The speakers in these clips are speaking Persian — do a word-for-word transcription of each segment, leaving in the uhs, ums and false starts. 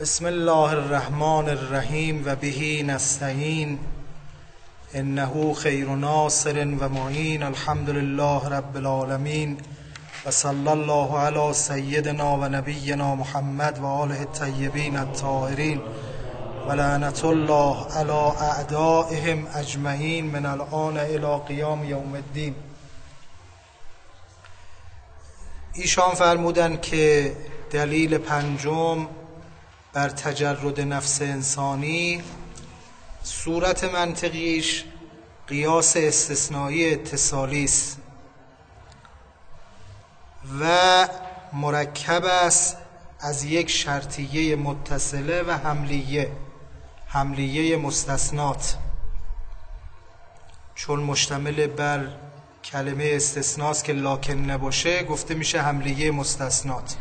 بسم الله الرحمن الرحیم و به نستعین انه خیر ناصر و معین. الحمد لله رب العالمین و صلی الله علی سیدنا و نبینا محمد و آله الطیبین الطاهرین و لعنت الله علی اعدائهم اجمعین من الآن الی قیام یوم الدین. ایشان فرمودند که دلیل پنجم بر تجرد نفس انسانی صورت منطقیش قیاس استثنایی اتصالی است و مرکب است از یک شرطیه متصله و حملیه حملیه مستثنات، چون مشتمل بر کلمه استثناست که لاکن نباشه گفته میشه حملیه مستثنات،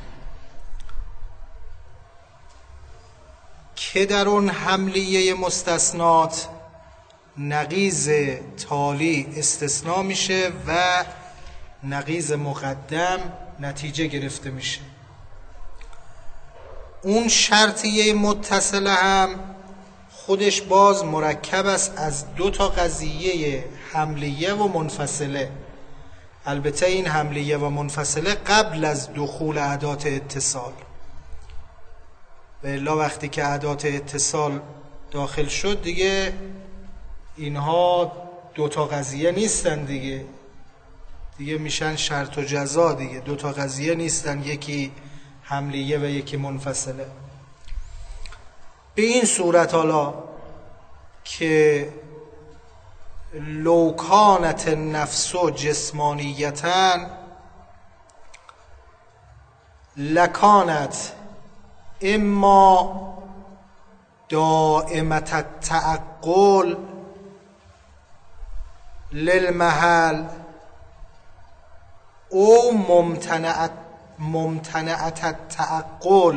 که در اون حملیه مستثنات نقیض تالی استثناء میشه و نقیض مقدم نتیجه گرفته میشه. اون شرطیه متصله هم خودش باز مرکب است از دو تا قضیه حملیه و منفصله. البته این حملیه و منفصله قبل از دخول ادات اتصال، و الا وقتی که ادات اتصال داخل شد دیگه اینها دوتا قضیه نیستن دیگه دیگه میشن شرط و جزا دیگه دوتا قضیه نیستن، یکی حملیه و یکی منفصله. به این صورت حالا که لو کانت النفس جسمانیتا لکانت اما دائمة التعقل للمحل او ممتنعت ممتنعت التعقل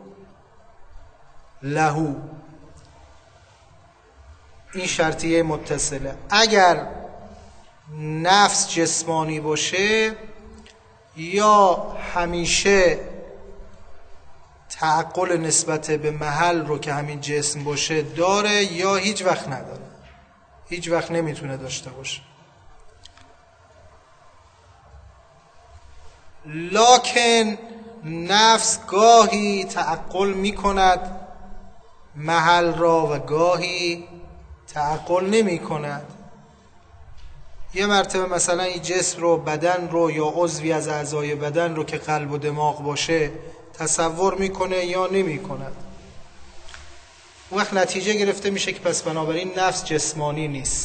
له. این شرطیه متصله. اگر نفس جسمانی باشه یا همیشه تعقل نسبت به محل رو که همین جسم باشه داره یا هیچ وقت نداره، هیچ وقت نمیتونه داشته باشه. لکن نفس گاهی تعقل میکند محل را و گاهی تعقل نمی کند. یه مرتبه مثلا این جسم رو، بدن رو یا عضوی از اعضای بدن رو که قلب و دماغ باشه تصور میکنه یا نمی کند. اون وقت نتیجه گرفته میشه که پس بنابراین نفس جسمانی نیست.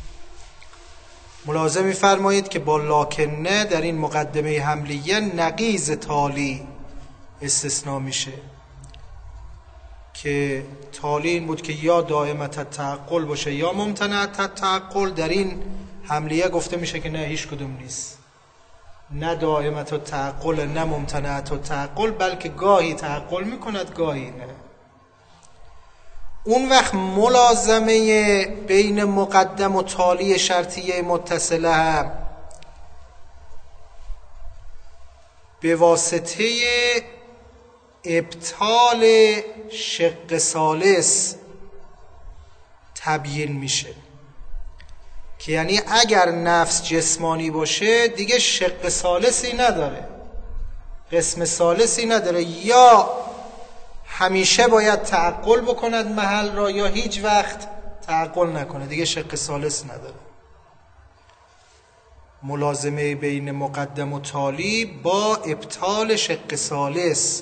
ملاحظه میفرمایید که با لاکنه در این مقدمه حملیه نقیض تالی استثناء میشه که تالی این بود که یا دائمة التعقل باشه یا ممتنعة التعقل. در این حملیه گفته میشه که نه، هیچ کدوم نیست، نه دائمة التعقل نه ممتنعة التعقل، بلکه گاهی تعقل میکند گاهی نه. اون وقت ملازمه بین مقدم و تالی شرطیه متصله هم به واسطه ابطال شق ثالث تبیین میشه، که یعنی اگر نفس جسمانی باشه دیگه شق ثالثی نداره، قسم ثالثی نداره، یا همیشه باید تعقل بکند محل را یا هیچ وقت تعقل نکنه، دیگه شق ثالث نداره. ملازمه بین مقدم و تالی با ابطال شق ثالث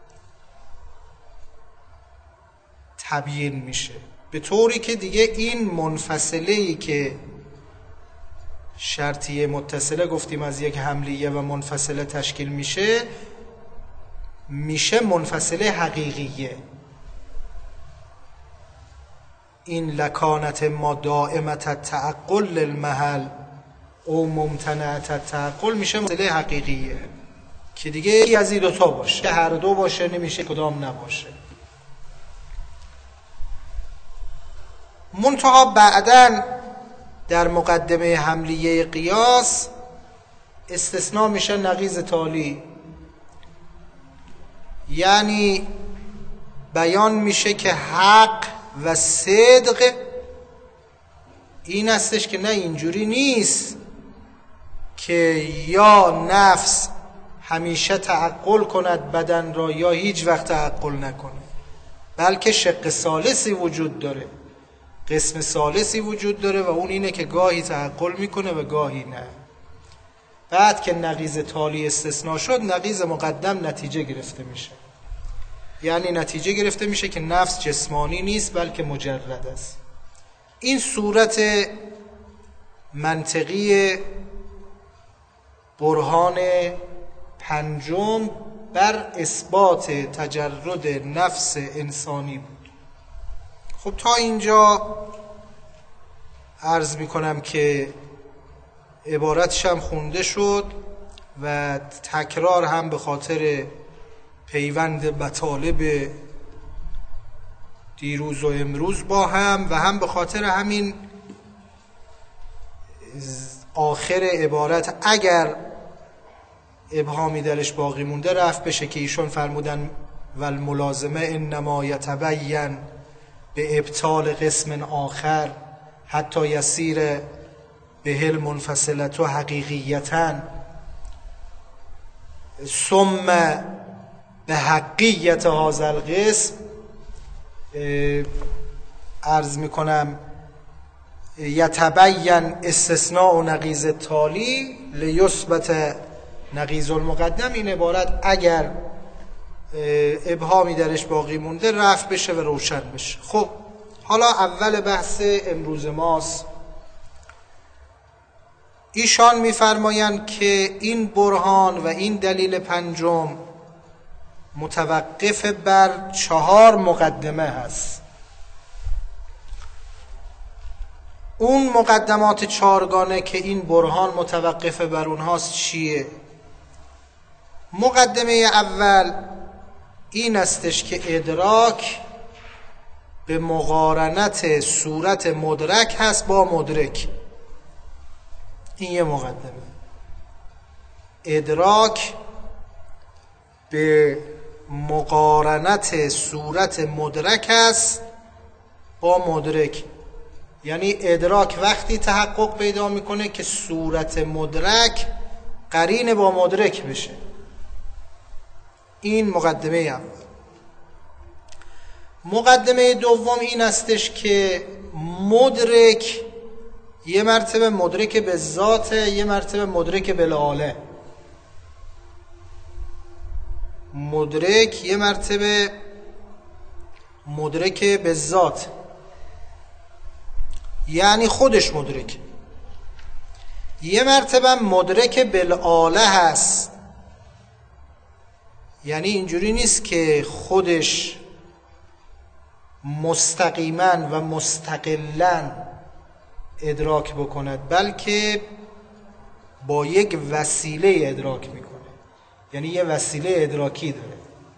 تبیین میشه، به طوری که دیگه این منفصله‌ای که شرطیه متصله گفتیم از یک حملیه و منفصله تشکیل میشه میشه منفصله حقیقیه. این لکانت ما دائمة التعقل للمحل او ممتنعة التعقل میشه منفصله حقیقیه که دیگه یکی از این دوتا باشه، هر دو باشه نمیشه کدام نباشه. منتها بعداً در مقدمه حملیه قیاس استثناء میشه نقیض تالی، یعنی بیان میشه که حق و صدق این هستش که نه، اینجوری نیست که یا نفس همیشه تعقل کند بدن را یا هیچ وقت تعقل نکنه، بلکه شق ثالثی وجود داره، قسم ثالثی وجود داره و اون اینه که گاهی تعقل میکنه و گاهی نه. بعد که نقیض تالی استثناء شد، نقیض مقدم نتیجه گرفته میشه. یعنی نتیجه گرفته میشه که نفس جسمانی نیست بلکه مجرد است. این صورت منطقی برهان پنجم بر اثبات تجرد نفس انسانی بود. خب تا اینجا عرض میکنم که عبارتش هم خونده شد و تکرار هم به خاطر پیوند مطالب دیروز و امروز با هم و هم به خاطر همین آخر عبارت اگر ابهامی درش باقی مونده رفت بشه که ایشون فرمودن والملازمه انما یتبین به ابطال قسم آخر حتی یسیر به المنفصلت و حقیقیتا ثم به حقیقت هذا القسم. عرض میکنم یتبین استثناء و نقیض تالی لیثبت نقیض المقدم. این عبارت اگر ابهامی درش باقی مونده رفع بشه و روشن بشه. خب حالا اول بحث امروز ماست. ایشان میفرمایند که این برهان و این دلیل پنجم متوقف بر چهار مقدمه هست. اون مقدمات چهارگانه که این برهان متوقف بر اونهاست چیه؟ مقدمه اول این استش که ادراک به مقارنت صورت مدرک هست با مدرک. این یه مقدمه. ادراک به مقارنت صورت مدرک است با مدرک. یعنی ادراک وقتی تحقق پیدا میکنه که صورت مدرک قرین با مدرک بشه. این مقدمه اول. مقدمه دوم این استش که مدرک یه مرتبه مدرک به ذات، یه مرتبه مدرک بالآله. مدرک یه مرتبه مدرک به ذات، یعنی خودش مدرک. یه مرتبه مدرک بالآله هست، یعنی اینجوری نیست که خودش مستقیما و مستقلا ادراک بکند، بلکه با یک وسیله ادراک میکنه. یعنی یه وسیله ادراکی داره.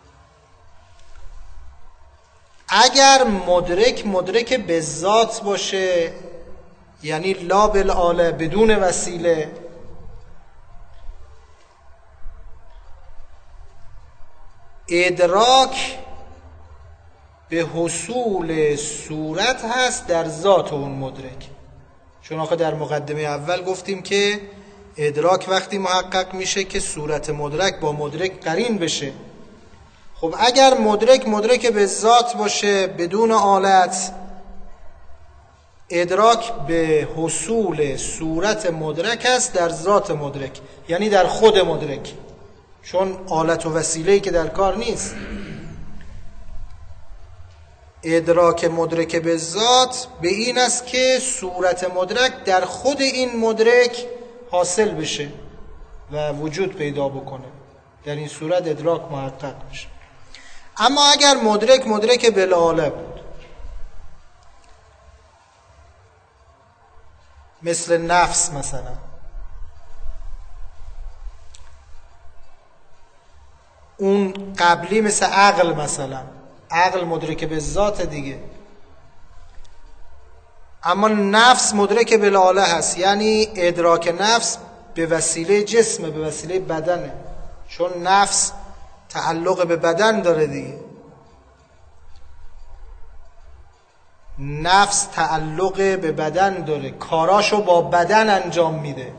اگر مدرک مدرک به ذات باشه، یعنی لا بالآله، بدون وسیله، ادراک به حصول صورت هست در ذات اون مدرک. چون آخه در مقدمه اول گفتیم که ادراک وقتی محقق میشه که صورت مدرک با مدرک قرین بشه. خب اگر مدرک مدرک به ذات باشه بدون آلت، ادراک به حصول صورت مدرک است در ذات مدرک، یعنی در خود مدرک، چون آلت و وسیله‌ای که در کار نیست. ادراک مدرک به ذات به این است که صورت مدرک در خود این مدرک حاصل بشه و وجود پیدا بکنه. در این صورت ادراک محقق بشه. اما اگر مدرک مدرک بالآله بود، مثل نفس مثلا، اون قبلی مثل عقل مثلا، عقل مدرک به ذات دیگه، اما نفس مدرک بالآله هست، یعنی ادراک نفس به وسیله جسم، به وسیله بدنه، چون نفس تعلق به بدن داره دیگه. نفس تعلق به بدن داره، کاراشو با بدن انجام میده،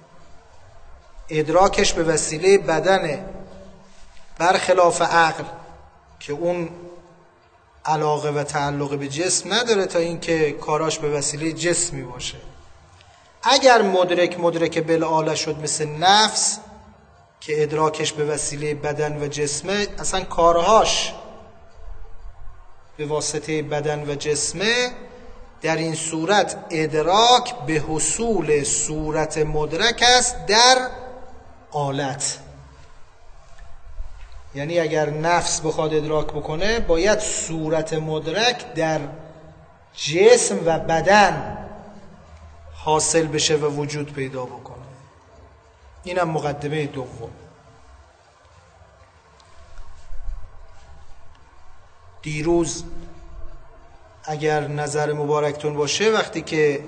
ادراکش به وسیله بدنه، برخلاف عقل که اون علاقه و تعلق به جسم نداره تا اینکه کاراش به وسیله جسمی باشه. اگر مدرک مدرک بالآله شد مثل نفس که ادراکش به وسیله بدن و جسمه، اصلا کارهاش به واسطه بدن و جسمه، در این صورت ادراک به حصول صورت مدرک است در آلت. یعنی اگر نفس بخواد ادراک بکنه باید صورت مدرک در جسم و بدن حاصل بشه و وجود پیدا بکنه. اینم مقدمه دوم. دیروز اگر نظر مبارکتون باشه وقتی که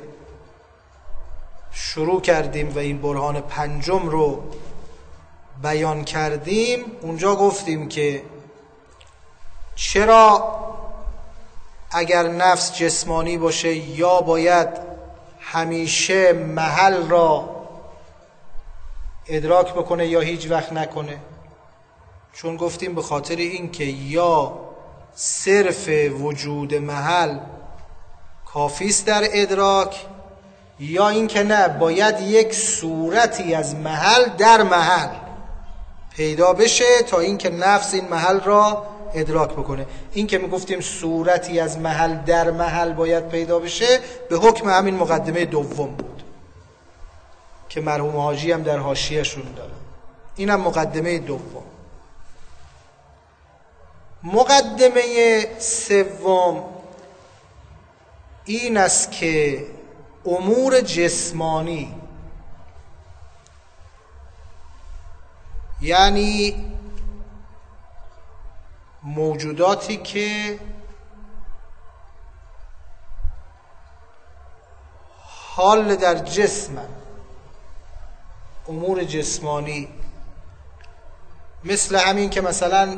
شروع کردیم و این برهان پنجم رو بیان کردیم، اونجا گفتیم که چرا اگر نفس جسمانی باشه یا باید همیشه محل را ادراک بکنه یا هیچ وقت نکنه. چون گفتیم به خاطر این که یا صرف وجود محل کافیست در ادراک، یا این که نه، باید یک صورتی از محل در محل پیدا بشه تا اینکه نفس این محل را ادراک بکنه. این که میگفتیم صورتی از محل در محل باید پیدا بشه به حکم همین مقدمه دوم بود که مرحوم حاجی هم در حاشیه‌شون داره. اینم مقدمه دوم. مقدمه سوم این است که امور جسمانی، یعنی موجوداتی که حال در جسمن، امور جسمانی، مثل همین که مثلا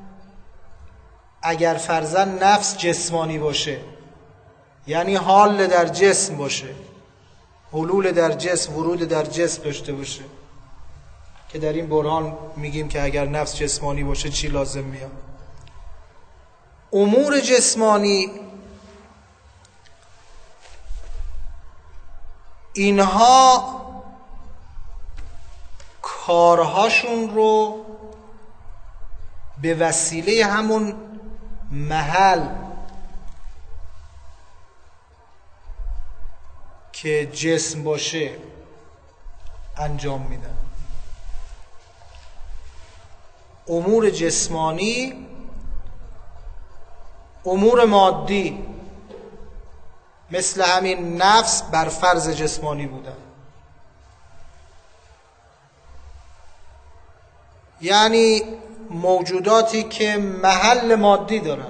اگر فرضاً نفس جسمانی باشه یعنی حال در جسم باشه، حلول در جسم، ورود در جسم داشته باشه، که در این برهان میگیم که اگر نفس جسمانی باشه چی لازم میاد. امور جسمانی اینها کارهاشون رو به وسیله همون محل که جسم باشه انجام میدن. امور جسمانی، امور مادی مثل همین نفس بر فرض جسمانی بودن، یعنی موجوداتی که محل مادی دارن،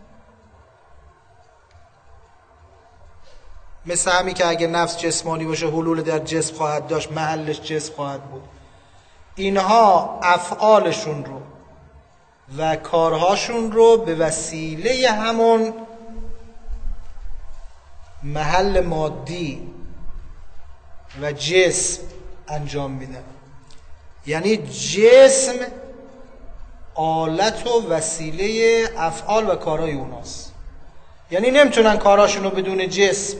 مثل همین که اگه نفس جسمانی باشه حلول در جسم خواهد داشت، محلش جسم خواهد بود. اینها افعالشون رو و کارهاشون رو به وسیله همون محل مادی و جسم انجام میدن. یعنی جسم آلت و وسیله افعال و کارهای اوناست. یعنی نمیتونن کارهاشون رو بدون جسم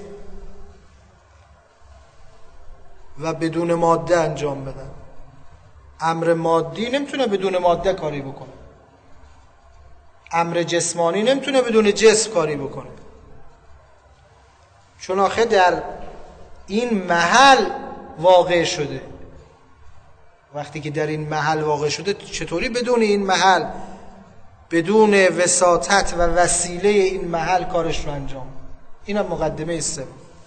و بدون ماده انجام بدن. امر مادی نمیتونه بدون ماده کاری بکنه، امر جسمانی نمیتونه بدون جسم کاری بکنه، چون آخه در این محل واقع شده. وقتی که در این محل واقع شده، چطوری بدون این محل، بدون وساطت و وسیله این محل کارش رو انجام؟ اینم مقدمه سوم.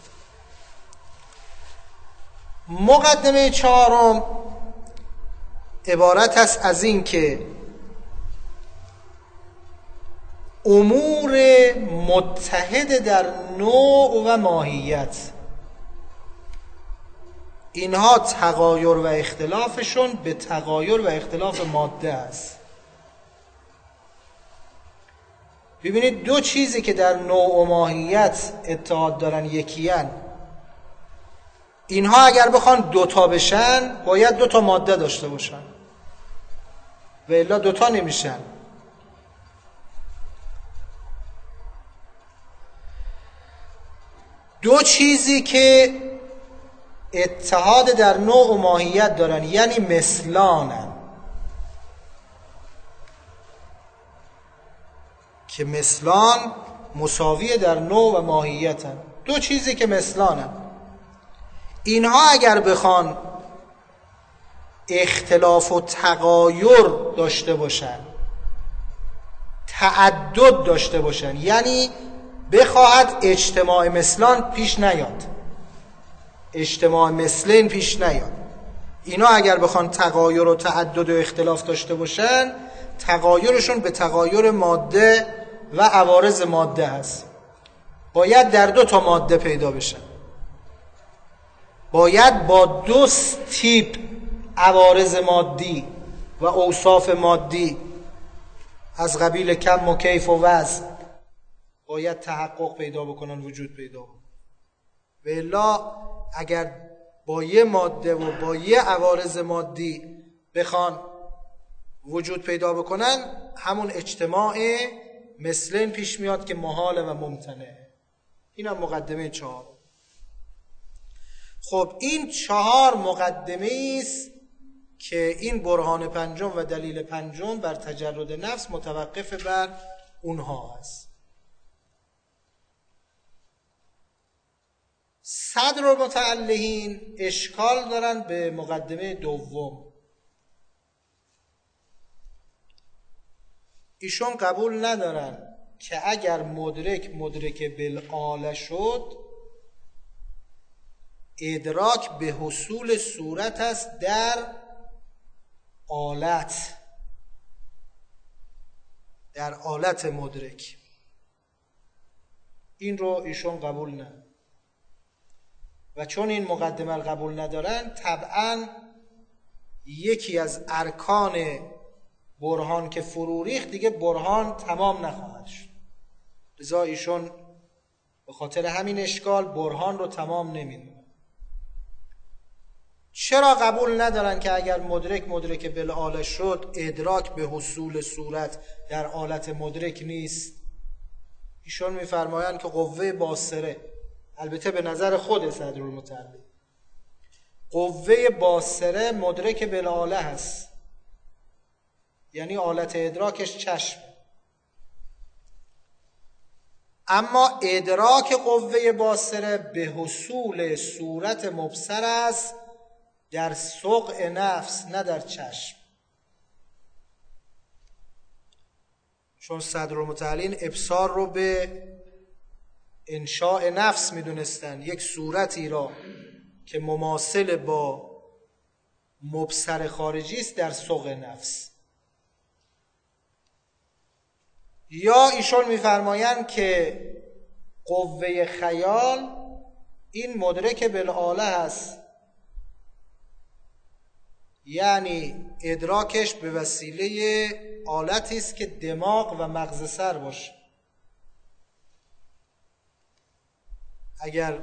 مقدمه چهارم عبارت است از این که امور متحد در نوع و ماهیت، اینها تغایر و اختلافشون به تغایر و اختلاف ماده است. ببینید دو چیزی که در نوع و ماهیت اتحاد دارن یکیان، اینها اگر بخوان دوتا بشن باید دوتا ماده داشته باشن و الا دوتا نمیشن. دو چیزی که اتحاد در نوع و ماهیت دارن یعنی مثلانن، که مثلان مساوی در نوع و ماهیتن. دو چیزی که مثلانن، اینها اگر بخوان اختلاف و تغایر داشته باشن، تعدد داشته باشن، یعنی بخواهد اجتماع مثلان پیش نیاد، اجتماع مثلین پیش نیاد، اینا اگر بخوان تغایر و تعدد و اختلاف داشته باشن، تغایرشون به تغایر ماده و عوارض ماده هست. باید در دو تا ماده پیدا بشن، باید با دو تیپ عوارض مادی و اوصاف مادی از قبیل کم و کیف و وزن باید تحقق پیدا بکنن، وجود پیدا بکنن. و الا اگر با یه ماده و با یه عوارض مادی بخوان وجود پیدا بکنن، همون اجتماع مثلین پیش میاد که محاله و ممتنعه. این هم مقدمه چهار. خب این چهار مقدمه است که این برهان پنجم و دلیل پنجم بر تجرد نفس متوقف بر اونها است. صدر المتعلهین اشکال دارن به مقدمه دوم. ایشون قبول ندارن که اگر مدرک مدرک بالآله شد، ادراک به حصول صورت است در آلت، در آلت مدرک. این رو ایشون قبول ندارن و چون این مقدمه رو قبول ندارن، طبعا یکی از ارکان برهان که فرو ریخت دیگه برهان تمام نخواهد شد. لذا ایشون به خاطر همین اشکال برهان رو تمام نمیدونن. چرا قبول ندارن که اگر مدرک مدرک بالآله شد، ادراک به حصول صورت در آلت مدرک نیست؟ ایشون میفرمایند که قوه باصره، البته به نظر خود صدرالمتعلی، قوه باصره مدرک بالآله هست، یعنی آلت ادراکش چشم. اما ادراک قوه باصره به حصول صورت مبصر است در سقع نفس، نه در چشم. چون صدرالمتعلین ابصار رو به انشاء نفس میدونستن، یک صورتی را که مماثل با مبصر خارجی است در سقع نفس. یا ایشون میفرمایند که قوه خیال این مدرک بالآله است، یعنی ادراکش به وسیله آلتی است که دماغ و مغز سر باشه. اگر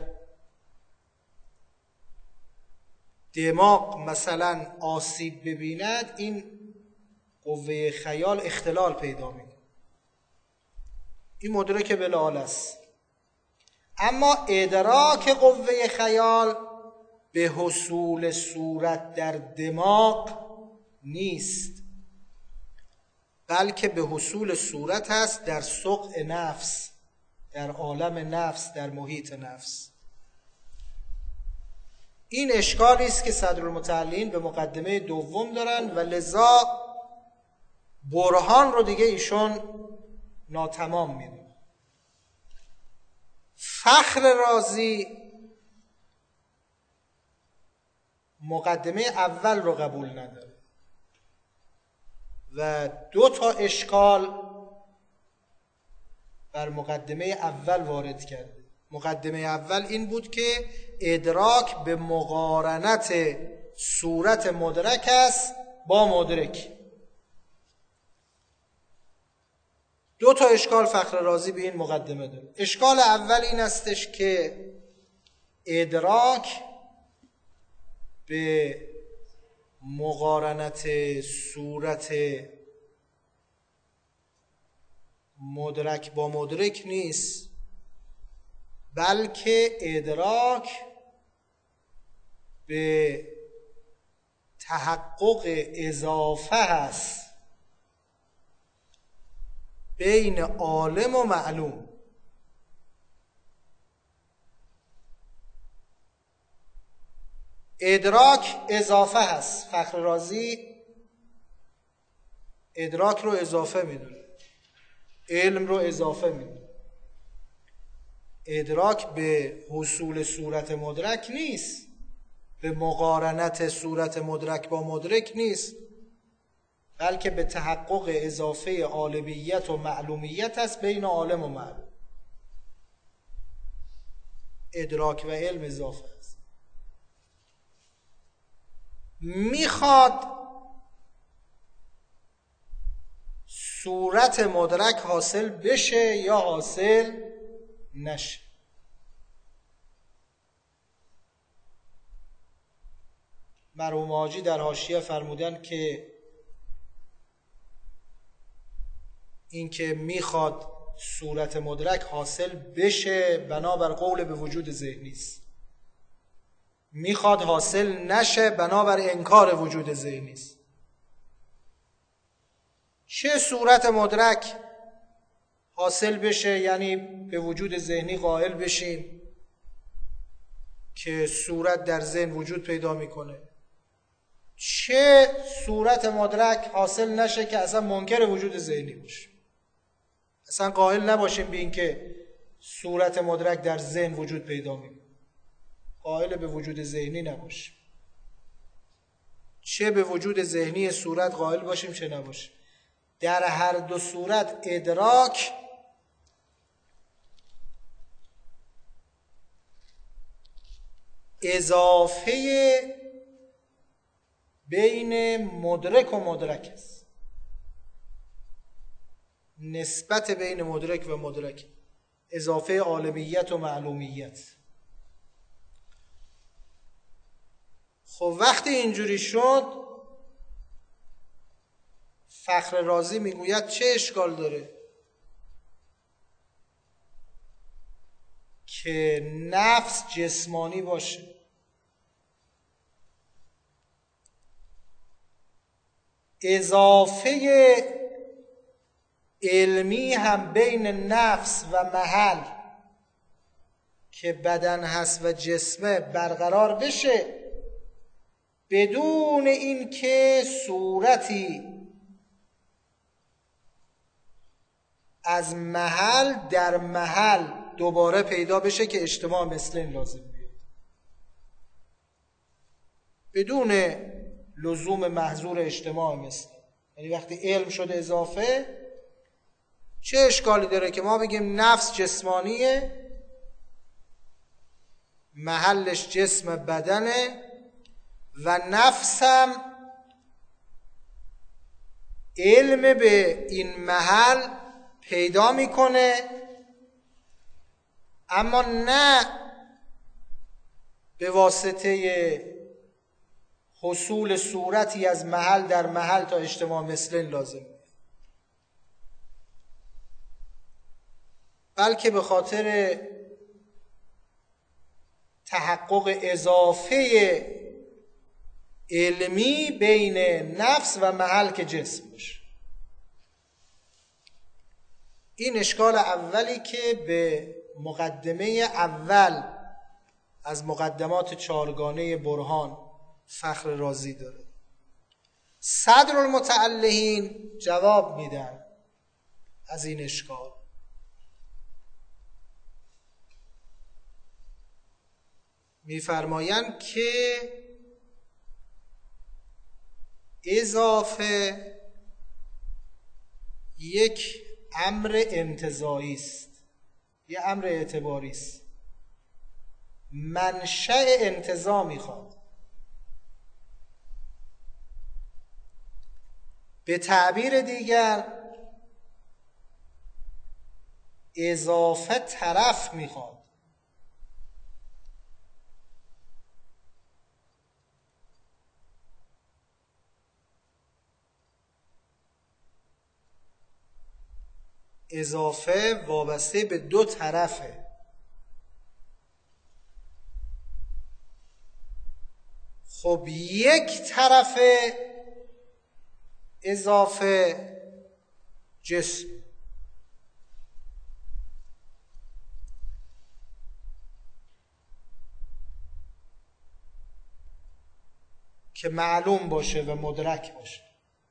دماغ مثلا آسیب ببیند، این قوه خیال اختلال پیدا میکنه، این مدرک بالآله است. اما ادراک قوه خیال به حصول صورت در دماغ نیست، بلکه به حصول صورت است در سقع نفس، در عالم نفس، در محیط نفس. این اشکالی است که صدرالمتعلین به مقدمه دوم دارن و لذا برهان رو دیگه ایشون ناتمام میدونن. فخر رازی مقدمه اول رو قبول نداره و دو تا اشکال بر مقدمه اول وارد کرده. مقدمه اول این بود که ادراک به مقارنت صورت مدرک است با مدرک. دو تا اشکال فخر رازی به این مقدمه داره. اشکال اول این استش که ادراک به مقارنت صورت مدرک با مدرک نیست، بلکه ادراک به تحقق اضافه هست بین عالم و معلوم. ادراک اضافه هست. فخر رازی ادراک رو اضافه میدونه، علم رو اضافه میدونه. ادراک به حصول صورت مدرک نیست، به مقارنت صورت مدرک با مدرک نیست، بلکه به تحقق اضافه عالمیت و معلومیت است بین عالم و معلوم. ادراک و علم اضافه است. میخواد صورت مدرک حاصل بشه یا حاصل نشه. مرحوم حاجی در حاشیه فرمودن که این که میخواد صورت مدرک حاصل بشه بنابر قول به وجود ذهنی است، میخواد حاصل نشه بنابر انکار وجود ذهنی است. چه صورت مدرک حاصل بشه، یعنی به وجود ذهنی قائل بشیم که صورت در ذهن وجود پیدا میکنه، چه صورت مدرک حاصل نشه که اصلا منکر وجود ذهنی باشه، اصلا قائل نباشیم به این که صورت مدرک در ذهن وجود پیدا میکنه، قائل به وجود ذهنی نباشیم. چه به وجود ذهنی صورت قائل باشیم چه نباشیم، در هر دو صورت ادراک اضافه بین مدرک و مدرک است، نسبت بین مدرک و مدرک، اضافه عالمیت و معلومیت. خب وقتی اینجوری شد، فخر رازی میگوید چه اشکال داره که نفس جسمانی باشه، اضافه علمی هم بین نفس و محل که بدن هست و جسمه برقرار بشه، بدون اینکه صورتی از محل در محل دوباره پیدا بشه که اجتماع مثلین لازم بیاد، بدون لزوم محظور اجتماع مثلین. یعنی وقتی علم شده اضافه، چه اشکالی داره که ما بگیم نفس جسمانیه، محلش جسم بدنه و نفسم علم به این محل پیدا میکنه، اما نه به واسطه حصول صورتی از محل در محل تا اجتماع مثلین لازم، بلکه به خاطر تحقق اضافه علمی بین نفس و محل که جسم باشه. این اشکال اولی که به مقدمه اول از مقدمات چارگانه برهان فخر رازی داره. صدر المتعلهین جواب میدن از این اشکال. میفرمایند که اضافه یک امر انتزاعی است، یک امر اعتباری است، منشأ انتزاع میخواد. به تعبیر دیگر اضافه طرف میخواد. اضافه وابسته به دو طرفه. خب یک طرف اضافه جسم، که معلوم باشه و مدرک باشه.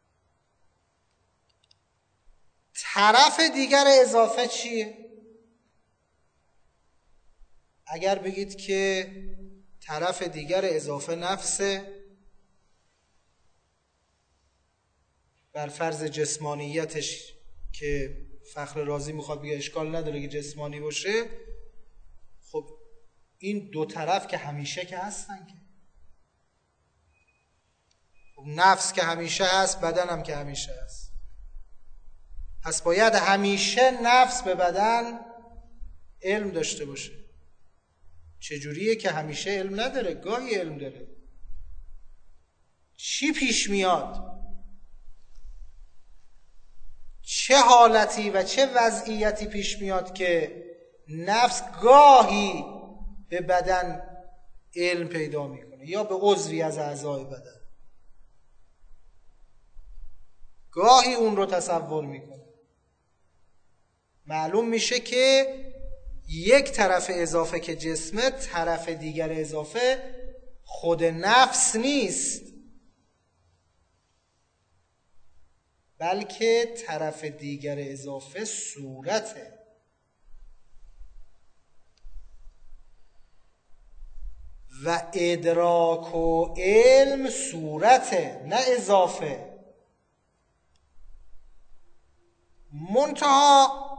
طرف دیگر اضافه چیه؟ اگر بگید که طرف دیگر اضافه نفسه، بر فرض جسمانیتش که فخر رازی میخواد بگه اشکال نداره که جسمانی باشه، خب این دو طرف که همیشه که هستن که، خب نفس که همیشه هست، بدن هم که همیشه هست، پس باید همیشه نفس به بدن علم داشته باشه. چجوریه که همیشه علم نداره؟ گاهی علم داره. چی پیش میاد؟ چه حالتی و چه وضعیتی پیش میاد که نفس گاهی به بدن علم پیدا میکنه یا به عضوی از اعضای بدن، گاهی اون رو تصور میکنه. معلوم میشه که یک طرف اضافه که جسمه، طرف دیگر اضافه خود نفس نیست، بلکه طرف دیگر اضافه صورته. و ادراک و علم صورته، نه اضافه. منتها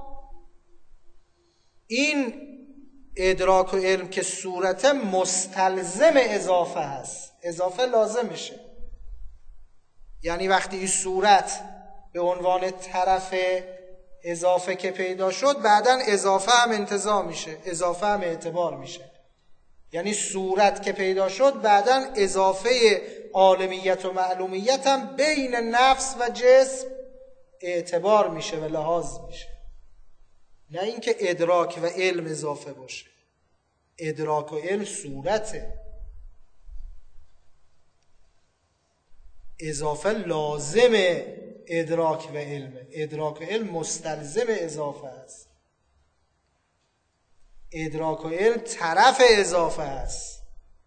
این ادراک و علم که صورته مستلزم اضافه هست، اضافه لازمشه. یعنی وقتی این صورت به عنوان طرف اضافه که پیدا شد، بعداً اضافه هم انتزاع میشه، اضافه هم اعتبار میشه. یعنی صورت که پیدا شد، بعداً اضافه عالمیت و معلومیت هم بین نفس و جسم اعتبار میشه و لحاظ میشه. نه اینکه ادراک و علم اضافه باشه. ادراک و علم صورته، اضافه لازم ادراک و علم، ادراک و علم مستلزم اضافه است. ادراک و علم طرف اضافه است.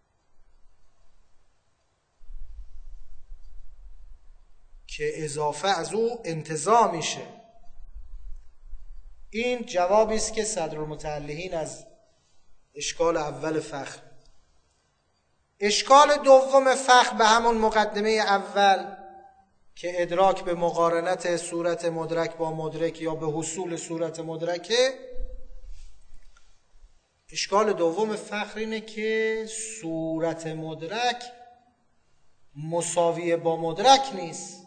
که اضافه از او انتزاع میشه. این جوابی است که صدرالمتعلقین از اشکال اول فخر. اشکال دوم فخر به همون مقدمه اول که ادراک به مقارنت صورت مدرک با مدرک یا به حصول صورت مدرکه، اشکال دوم فخر اینه که صورت مدرک مساوی با مدرک نیست،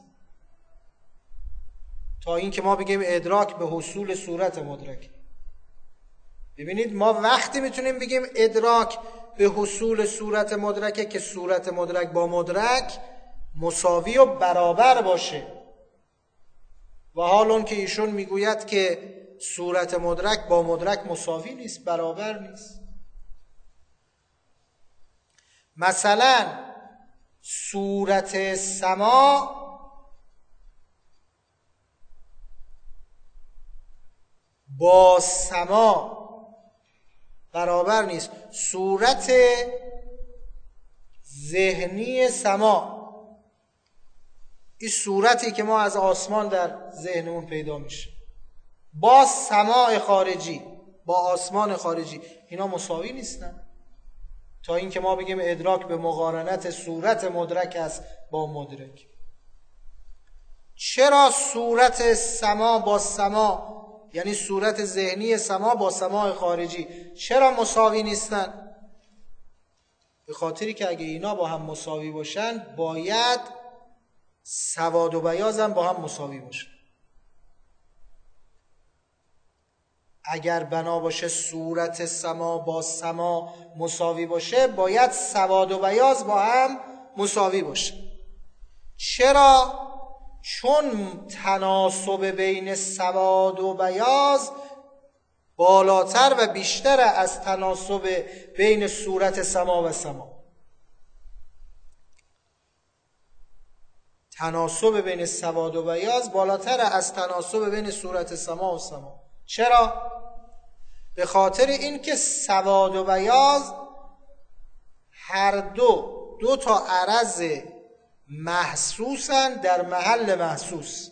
تا اینکه ما بگیم ادراک به حصول صورت مدرک. ببینید ما وقتی میتونیم بگیم ادراک به حصول صورت مدرکه که صورت مدرک با مدرک مساوی و برابر باشه. و حال اون که ایشون میگوید که صورت مدرک با مدرک مساوی نیست، برابر نیست. مثلا صورت سما با سما برابر نیست. صورت ذهنی سما، این صورتی که ما از آسمان در ذهنمون پیدا میشه، با سماع خارجی، با آسمان خارجی، اینا مساوی نیستن، تا اینکه ما بگیم ادراک به مقارنت صورت مدرک است با مدرک. چرا صورت سما با سما، یعنی صورت ذهنی سما با سماع خارجی، چرا مساوی نیستن؟ به خاطری که اگه اینا با هم مساوی باشن، باید سواد و بیاض هم با هم مساوی باشن. اگر بنا باشه صورت سما با سما مساوی باشه، باید سواد و بیاض با هم مساوی باشه. چرا؟ چون تناسب بین سواد و بیاض بالاتر و بیشتر از تناسب بین صورت سما و سما. تناسب بین سواد و بیاض بالاتر از تناسب بین صورت سما و سما. چرا؟ به خاطر اینکه سواد و بیاض هر دو دو تا عرض محسوسن در محل محسوس.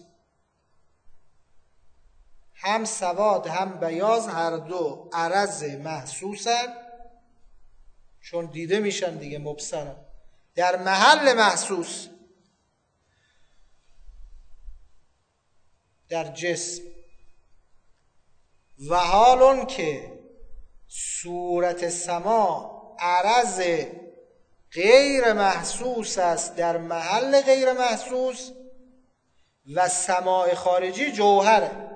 هم سواد هم بیاض هر دو عرض محسوسن، چون دیده میشن دیگه، مبصرن، در محل محسوس در جسم. و حال اون که صورت سما عرض غیر محسوس است در محل غیر محسوس و سماع خارجی جوهره.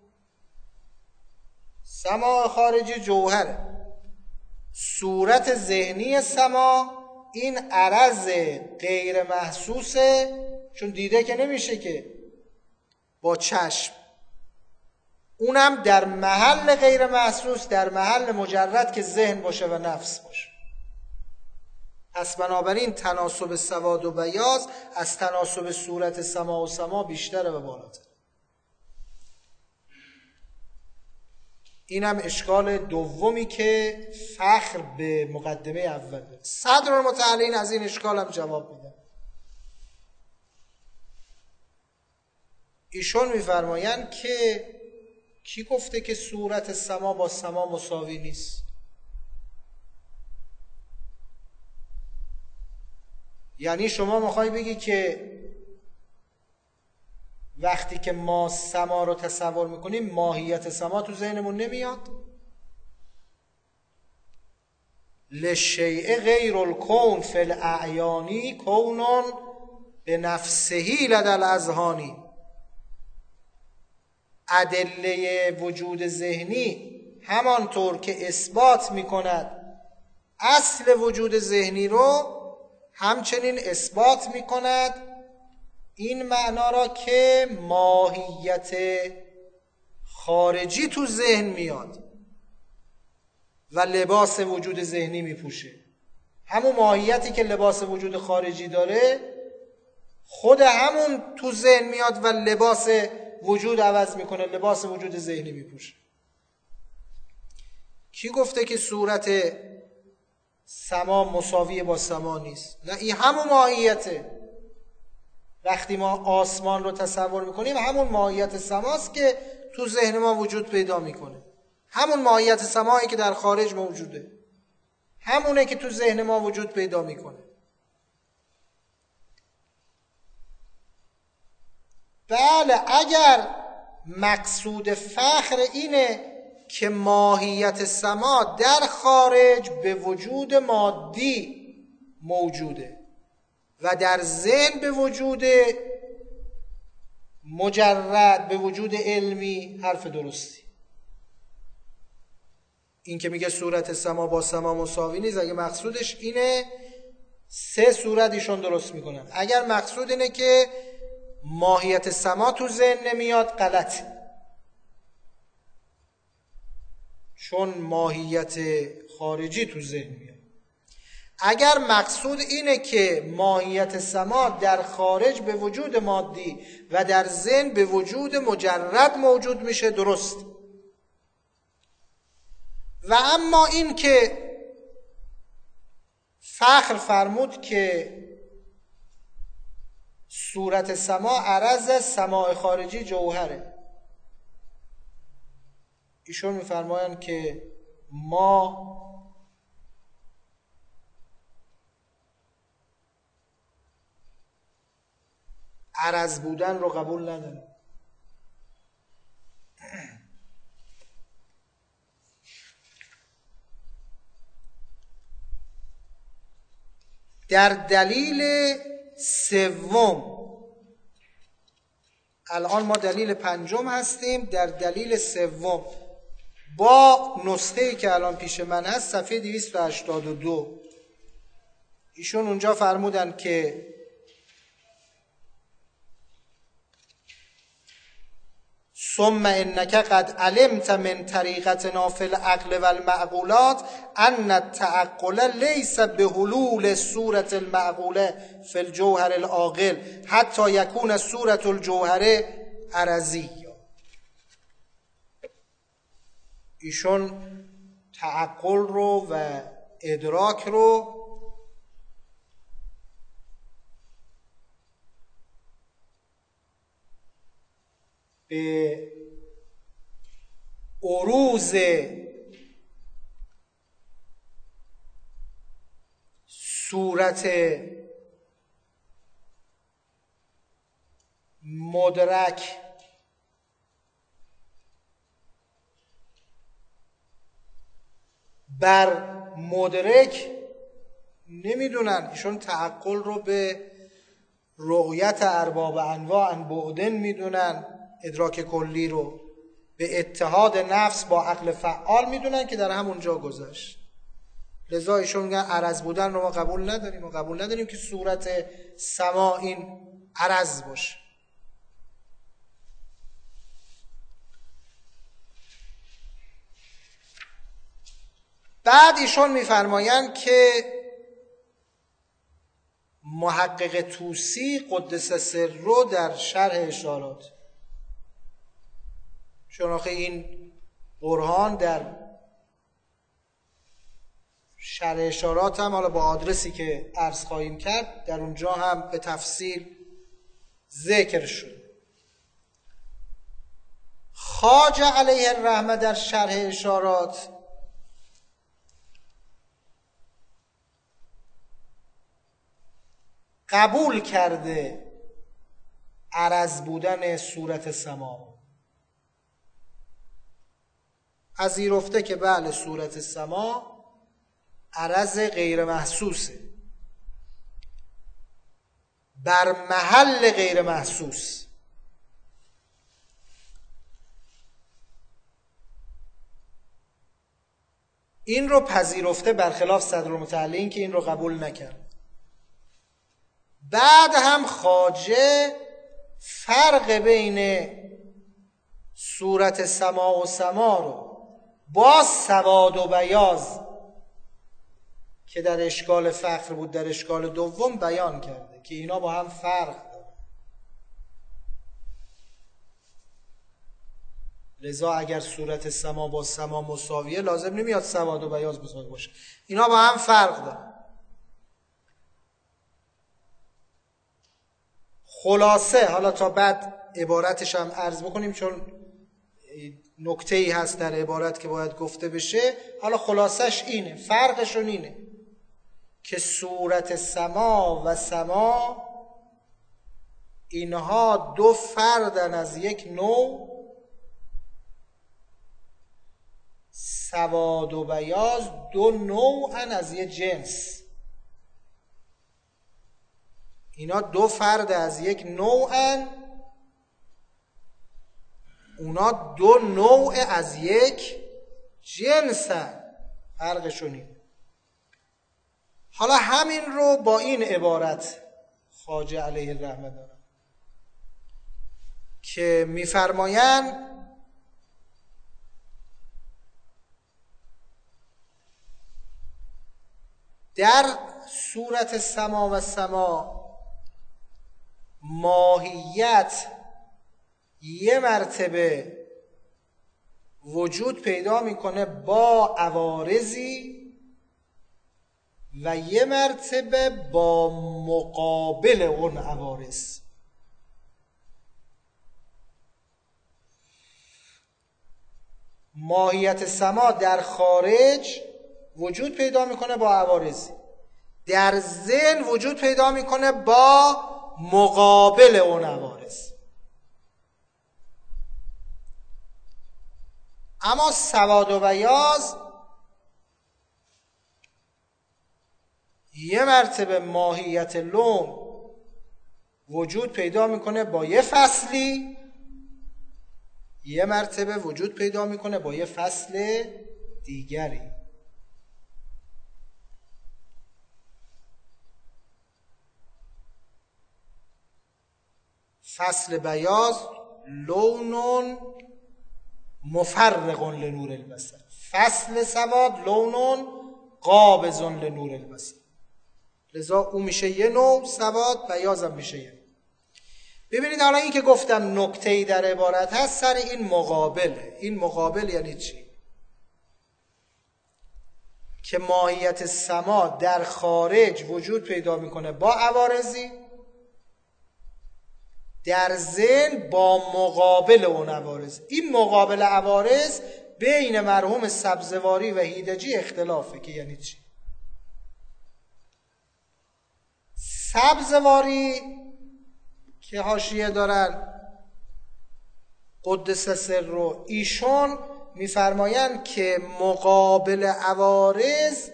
سماع خارجی جوهره. صورت ذهنی سما این عرض غیر محسوسه، چون دیده که نمیشه که با چشم، اونم در محل غیر محسوس، در محل مجرد که ذهن باشه و نفس باشه. پس بنابراین تناسب سواد و بیاض از تناسب صورت سما و سما بیشتره و بالاتر. اینم اشکال دومی که فخر به مقدمه اول داره. صدرالمتعلین از این اشکال هم جواب میده. ایشون میفرمایند که کی گفته که صورت سما با سما مساوی نیست؟ یعنی شما میخوای بگی که وقتی که ما سما رو تصور میکنیم ماهیت سما تو ذهنمون نمیاد؟ لشیء غیر الکون فی الاعیانی کونون به نفسهی لدى الاذهانی. ادله وجود ذهنی همانطور که اثبات میکند اصل وجود ذهنی رو، همچنین اثبات میکند این معنا را که ماهیت خارجی تو ذهن میاد و لباس وجود ذهنی میپوشه. همون ماهیتی که لباس وجود خارجی داره خود همون تو ذهن میاد و لباس وجود عوض میکنه، لباس وجود ذهنی میپوشه. کی گفته که صورت سما مساوی با سما نیست؟ نه، این همون ماهیته. وقتی ما آسمان رو تصور میکنیم همون ماهیت سماست که تو ذهن ما وجود پیدا میکنه. همون ماهیت سمایی که در خارج موجوده همونه که تو ذهن ما وجود پیدا میکنه. بله، اگر مقصود فخر اینه که ماهیت سما در خارج به وجود مادی موجوده و در ذهن به وجود مجرد، به وجود علمی، حرف درستی. این که میگه صورت سما با سما مساوی نیست، اگه مقصودش اینه سه صورت ایشون درست میکنن. اگر مقصود اینه که ماهیت سما تو ذهن نمیاد، غلط، چون ماهیت خارجی تو ذهن میاد. اگر مقصود اینه که ماهیت سما در خارج به وجود مادی و در ذهن به وجود مجرد موجود میشه، درست. و اما این که فخر فرمود که صورت سما عرض سماع خارجی جوهره، ایشون میفرمایند که ما عرض بودن رو قبول نداریم. در دلیل سوم، الان ما دلیل پنجم هستیم، در دلیل سوم با نسخه‌ای که الان پیش من هست صفحه دویست و هشتاد و دو ایشون اونجا فرمودن که ثم انک قد علمت من طریقتنا فی العقل والمعقولات ان التعقل لیس بحلول صورة المعقوله فی الجوهر العاقل حتی یکون صورة الجوهر عرضی. ایشون تعقل رو و ادراک رو به عروض صورت مدرک بر مدرک نمیدونن. ایشون تعقل رو به رؤیت ارباب انواع بعدن میدونن، ادراک کلی رو به اتحاد نفس با عقل فعال میدونن که در همونجا گذشت. لذا ایشون میگن عرض بودن رو ما قبول نداریم، ما قبول نداریم که صورت سما این عرض باشه. بعد ایشون میفرمایند که محقق طوسی قدس سره در شرح اشارات، چون آخه این برهان در شرح اشارات هم حالا با آدرسی که عرض خواهیم کرد در اونجا هم به تفصیل ذکر شد. خواجه علیه الرحمه در شرح اشارات قبول کرده عرض بودن صورت سما، پذیرفته که بله صورت سما عرض غیر محسوسه بر محل غیر محسوس. این رو پذیرفته، برخلاف صدرالمتعلین که این رو قبول نکرد. بعد هم خواجه فرق بین صورت سما و سما رو با سواد و بیاض که در اشکال فخر بود در اشکال دوم بیان کرده که اینا با هم فرق داره. لذا اگر صورت سما با سما مساویه لازم نمیاد سواد و بیاض مساوی باشه، اینا با هم فرق داره. خلاصه حالا تا بعد عبارتش هم عرض بکنیم چون نکته ای هست در عبارت که باید گفته بشه. حالا خلاصش اینه، فرقشون اینه که صورت سما و سما اینها دو فردن از یک نوع، سواد و بیاض دو نوعن از یک جنس. اینا دو فرد از یک نوعن، اونا دو نوع از یک جنسن. فرقشون اینه. حالا همین رو با این عبارت خواجه علیه الرحمه دارم که میفرمایند در صورت سما و سما ماهیت یه مرتبه وجود پیدا میکنه با عوارضی و یه مرتبه با مقابل اون عوارض. ماهیت سما در خارج وجود پیدا میکنه با عوارضی، در ذهن وجود پیدا میکنه با مقابل اون عوارض. اما سواد و بیاض یه مرتبه ماهیت لون وجود پیدا میکنه با یه فصلی یه مرتبه وجود پیدا میکنه با یه فصل دیگری. فصل بیاض لون مفرق لنور البصر، فصل سواد لون قابض لنور البصر. لذا اون میشه یه نوع سواد، بیاض هم میشه یه نوع. ببینید حالا این که گفتم نکته‌ای در عبارت هست سر این مقابله. این مقابل یعنی چی؟ که ماهیت سما در خارج وجود پیدا میکنه با عوارضی، در ذهن با مقابل اون عوارض. این مقابل عوارض بین مرحوم سبزواری و هیدجی اختلافه که یعنی چی. سبزواری که حاشیه دارن قدس سر رو، ایشون میفرمایند که مقابل عوارض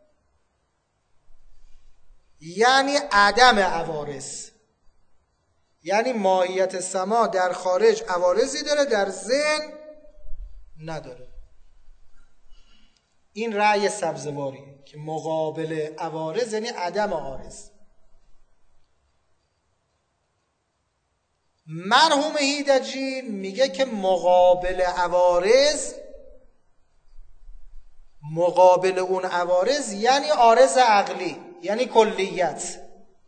یعنی عدم عوارض، یعنی ماهیت سما در خارج عوارضی داره، در ذهن نداره. این رأی سبزواریه که مقابل عوارض یعنی عدم عارض. مرحوم هیدجی میگه که مقابل عوارض، مقابل اون عوارض یعنی عارض عقلی، یعنی کلیت،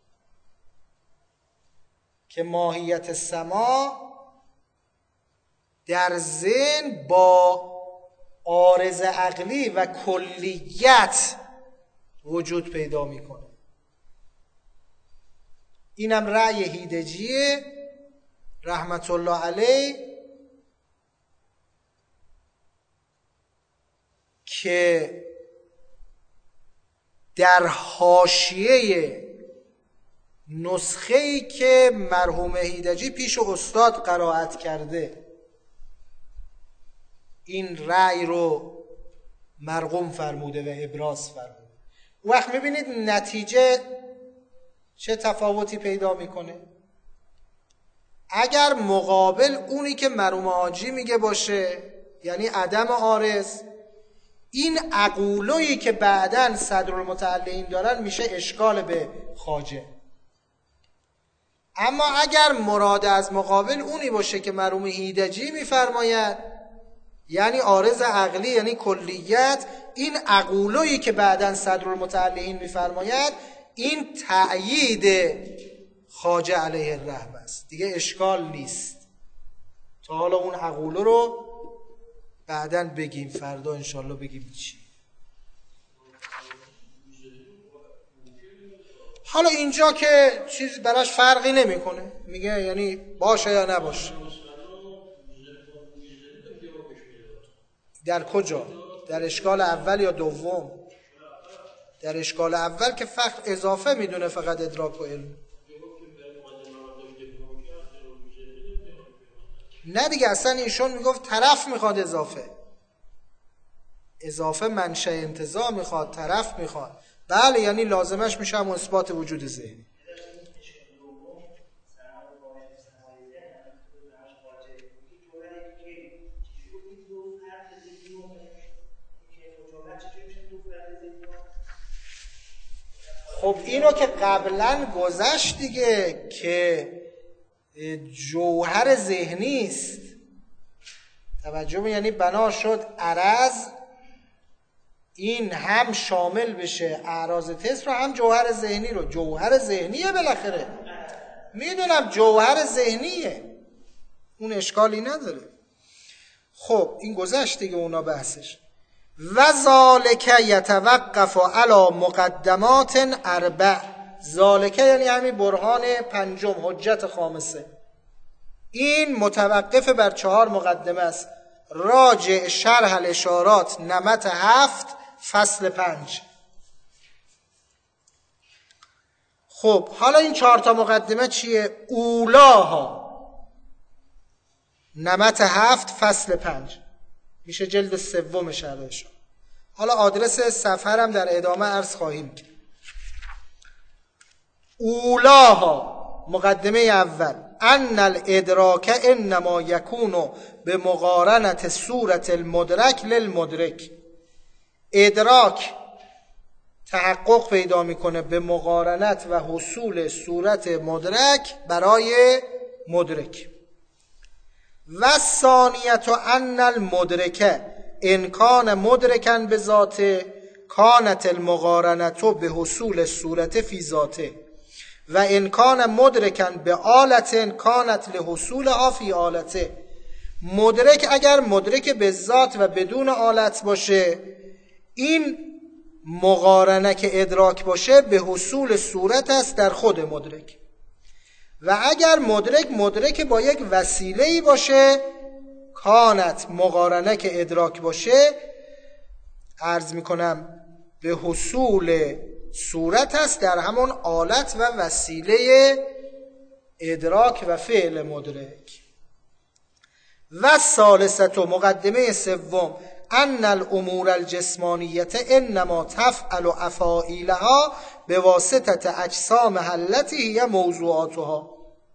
که ماهیت سما در ذهن با عارض عقلی و کلیت وجود پیدا میکنه. اینم رأی هیدجیه رحمت الله علیه که در حاشیه نسخه‌ای که مرحوم هیدجی پیش استاد قرائت کرده این رأی رو مرقوم فرموده و ابراز فرموده. وقت میبینید نتیجه چه تفاوتی پیدا میکنه. اگر مقابل اونی که مرحوم حاجی میگه باشه یعنی عدم عارض، این عقولویی که بعداً صدرالمتعلقین دارن میشه اشکال به خواجه. اما اگر مراد از مقابل اونی باشه که مرحوم هیدجی میفرماید یعنی عارض عقلی یعنی کلیت، این عقولویی که بعداً صدرالمتعلقین میفرماید این تأیید خواجه علیه الرحمه است، دیگه اشکال نیست. تا حالا اون عقولو رو بعداً بگیم، فردا انشالله بگیم چی. حالا اینجا که چیز براش فرقی نمیکنه، میگه یعنی باشه یا نباشه. در کجا؟ در اشکال اول یا دوم؟ در اشکال اول که فقط اضافه میدونه، فقط ادراک و علم. نه دیگه، اصلا ایشون میگفت طرف میخواد اضافه. اضافه منشأ انتزاع میخواد، طرف میخواد. بله، یعنی لازمش میشه همون اثبات وجود ذهنی. خب اینو که قبلا گذشت دیگه که جوهر ذهنی است. توجه می، یعنی بنا شد عرض این هم شامل بشه اعراض تست رو هم جوهر ذهنی رو. جوهر ذهنیه بالاخره، میدونم جوهر ذهنیه، اون اشکالی نداره. خب این گذشت دیگه اونا بحثش. و ذالک یتوقف علی مقدمات اربع. ذالک یعنی همین برهان پنجم، حجت خامسه. این متوقف بر چهار مقدمه است. راجع شرح الاشارات نمط هفت فصل پنج. خب حالا این چهار تا مقدمه چیه؟ اولاها نمط هفت فصل پنج میشه جلد سوم شرح اشارات. حالا آدرس سفر هم در ادامه عرض خواهیم کرد. اولاها مقدمه اول، ان الادراک انما یکون به مقارنت صورت المدرک للمدرک. ادراک تحقق پیدا میکنه به مقارنت و حصول صورت مدرک برای مدرک. و ثانیت ان المدرک ان کان مدرکا به ذاته کانت المقارنت به حصول صورت فی ذاته و ان کان مدرکا به آلت کانت لحصولها فی آلته. مدرک اگر مدرک به ذات و بدون آلت باشه، این مقارنه که ادراک باشه به حصول صورت است در خود مدرک. و اگر مدرک مدرک با یک وسیله‌ای باشه، کانت مقارنه که ادراک باشه عرض میکنم به حصول صورت است در همون آلت و وسیله ادراک و فعل مدرک. و ثالثت و مقدمه سوم ان الامور الجسمانیت انما تفعل افاعیلها به واسطه اجسام التي هي موضوعاتها.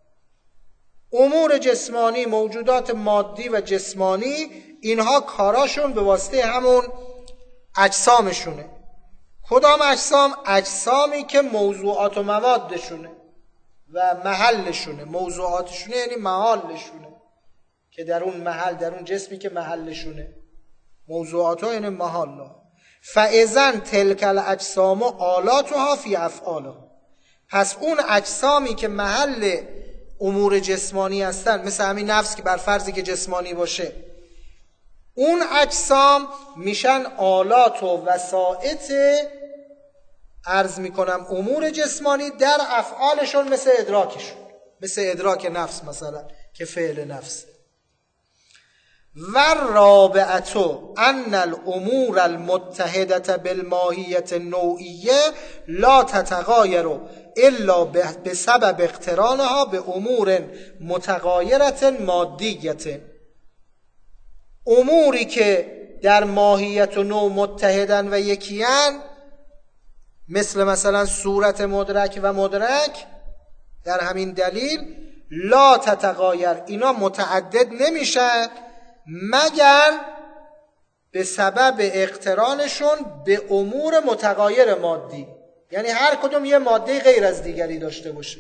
امور جسمانی، موجودات مادی و جسمانی، اینها کاراشون به واسطه همون اجسامشونه. کدام اجسام؟ اجسامی که موضوعات و موادشونه و محلشونه. موضوعاتشونه یعنی محلشونه، که در اون محل، در اون جسمی که محلشونه. موضوعات ها یعنی محل. فاذن تلک الاجسام آلاتها فی افعالها. پس اون اجسامی که محل امور جسمانی هستن، مثل همین نفس که بر فرضی که جسمانی باشه، اون اجسام میشن آلات و وسائط عرض میکنم امور جسمانی در افعالشون، مثل ادراکشون، مثل ادراک نفس مثلا که فعل نفسه. و رابعتو ان الامور المتحدة بالماهیت النوعیه لا تتغایر الا بسبب اقترانها به امور متغایرت مادیت. اموری که در ماهیت و نوع متحدن و یکیان، مثل مثلا صورت مدرک و مدرک، در همین دلیل لا تتغایر، اینا متعدد نمیشن مگر به سبب اقترانشون به امور متغایر مادی، یعنی هر کدوم یه ماده غیر از دیگری داشته باشه،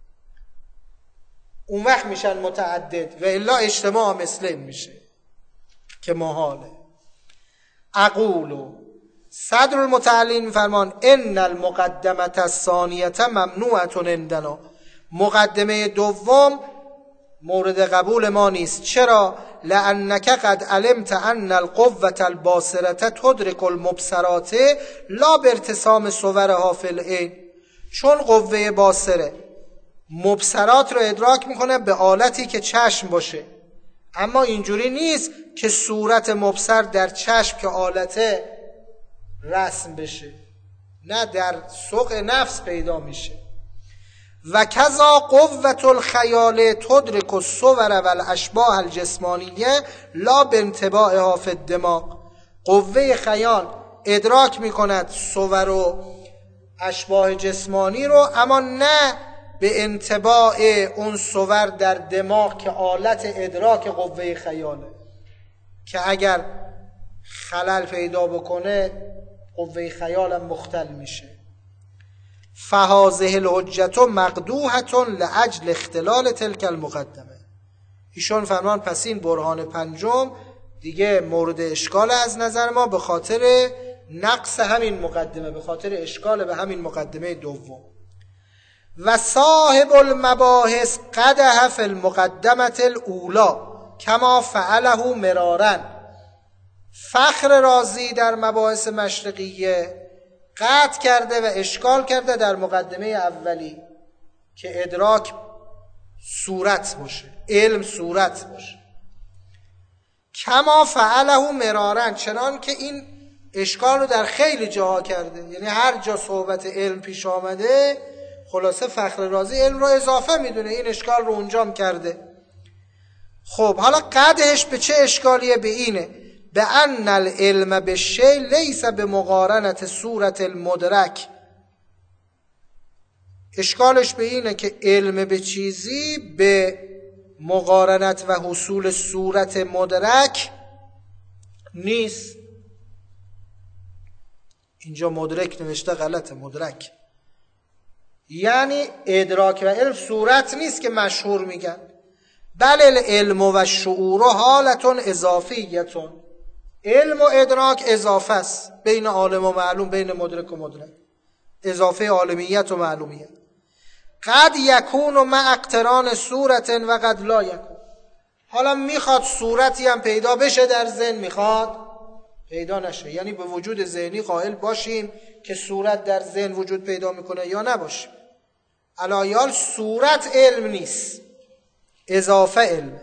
اون وقت میشن متعدد، و الا اجتماع مثلین میشه که محاله. اقولو صدر المتعلین فرمان ان المقدمه الثانیه ممنوعه عندنا. مقدمه دوم مورد قبول ما نیست. چرا؟ لانک قد علمت ان القوة الباصرة تدرک المبصرات لا بارتسام صورها فی العین. چون قوه باصره مبصرات رو ادراک میکنه به آلتی که چشم باشه، اما اینجوری نیست که صورت مبصر در چشم که آلته رسم بشه، نه، در سوق نفس پیدا میشه. و کذا قوة الخیال تدرک الصور و الاشباح الجسمانیه لا بانطباعها فی الدماغ. قوه خیال ادراک میکند صور و اشباح جسمانی رو، اما نه به انطباع اون صور در دماغ که آلت ادراک قوه خیاله، که اگر خلل پیدا بکنه قوه خیالم مختل میشه. فهذه الحجة مقدوحة لاجل اختلال تلك المقدمه. ایشون فرمان پس این برهان پنجم دیگه مورد اشکال از نظر ما به خاطر نقص همین مقدمه، به خاطر اشکال به همین مقدمه دوم. و صاحب المباحث قدح فی المقدمه الاولی کما فعله مرارا. فخر رازی در مباحث مشرقیه قطع کرده و اشکال کرده در مقدمه اولی که ادراک صورت باشه، علم صورت باشه. کما فعله مرارا، چنان که این اشکال رو در خیلی جاها کرده، یعنی هر جا صحبت علم پیش آمده خلاصه فخر رازی علم رو اضافه میدونه، این اشکال رو اونجام کرده. خب حالا قدحش به چه اشکالیه؟ به اینه به ان العلم بالشیء لیس به مقارنت صورت المدرک. اشکالش به اینه که علم به چیزی به مقارنت و حصول صورت مدرک نیست. اینجا مدرک نوشته غلطه، مدرک یعنی ادراک و علم صورت نیست که مشهور میگن، بل العلم و شعور و حالتون اضافیتون. علم و ادراک اضافه است بین عالم و معلوم، بین مدرک و مدرک، اضافه عالمیت و معلومیت. قد یکون مع اقتران صورت و قد لا یکون. حالا میخواد صورتی هم پیدا بشه در ذهن، میخواد پیدا نشه، یعنی به وجود ذهنی قائل باشیم که صورت در ذهن وجود پیدا میکنه یا نباشیم. علایال صورت علم نیست، اضافه علم.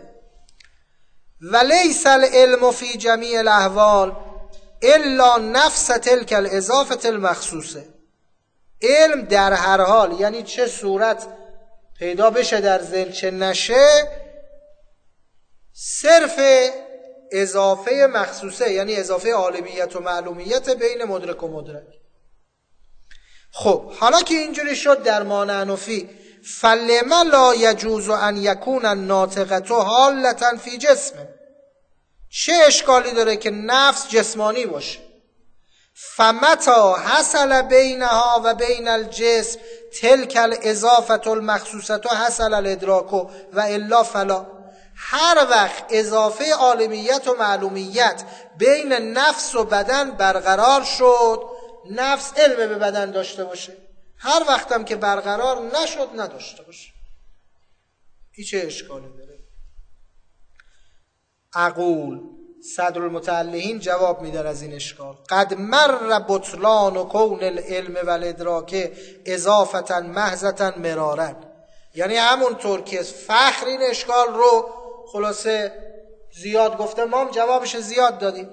ولیس العلم فی جمیع الاحوال الا نفس تلک الاضافه المخصوصه. علم در هر حال، یعنی چه صورت پیدا بشه در ذهن چه نشه، صرف اضافه مخصوصه، یعنی اضافه عالمیت و معلومیت بین مدرک و مدرک. خب حالا که اینجوری شد در مانعنفی، فلما لا یجوز ان یکون الناطقه حالتا فی جسم. چه اشکالی داره که نفس جسمانی باشه؟ فمتا حصل بینها و بین الجسم تلک الاضافه المخصوصه حصل الادراک و الا فلا. هر وقت اضافه عالمیت و معلومیت بین نفس و بدن برقرار شد، نفس علم به بدن داشته باشه. هر وقتم که برقرار نشد نداشته باشه. این چه اشکالی داره؟ اقول صدرالمتعلقین جواب میدن از این اشکال. قد مر بطلان و کون العلم و الادراک اضافتا محضتا مرارا. یعنی همونطور که فخر این اشکال رو خلاصه زیاد گفته، ما هم جوابش زیاد دادیم.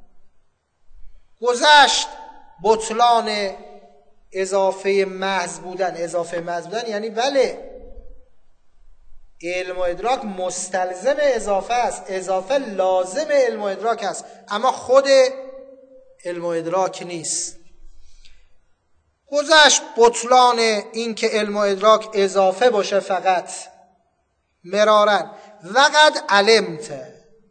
گذشت بطلان اضافه محض بودن. اضافه محض بودن یعنی بله علم و ادراک مستلزم اضافه است، اضافه لازم علم و ادراک است، اما خود علم و ادراک نیست. گذشت بطلان این که علم و ادراک اضافه باشه فقط مرارن. وقد علمت،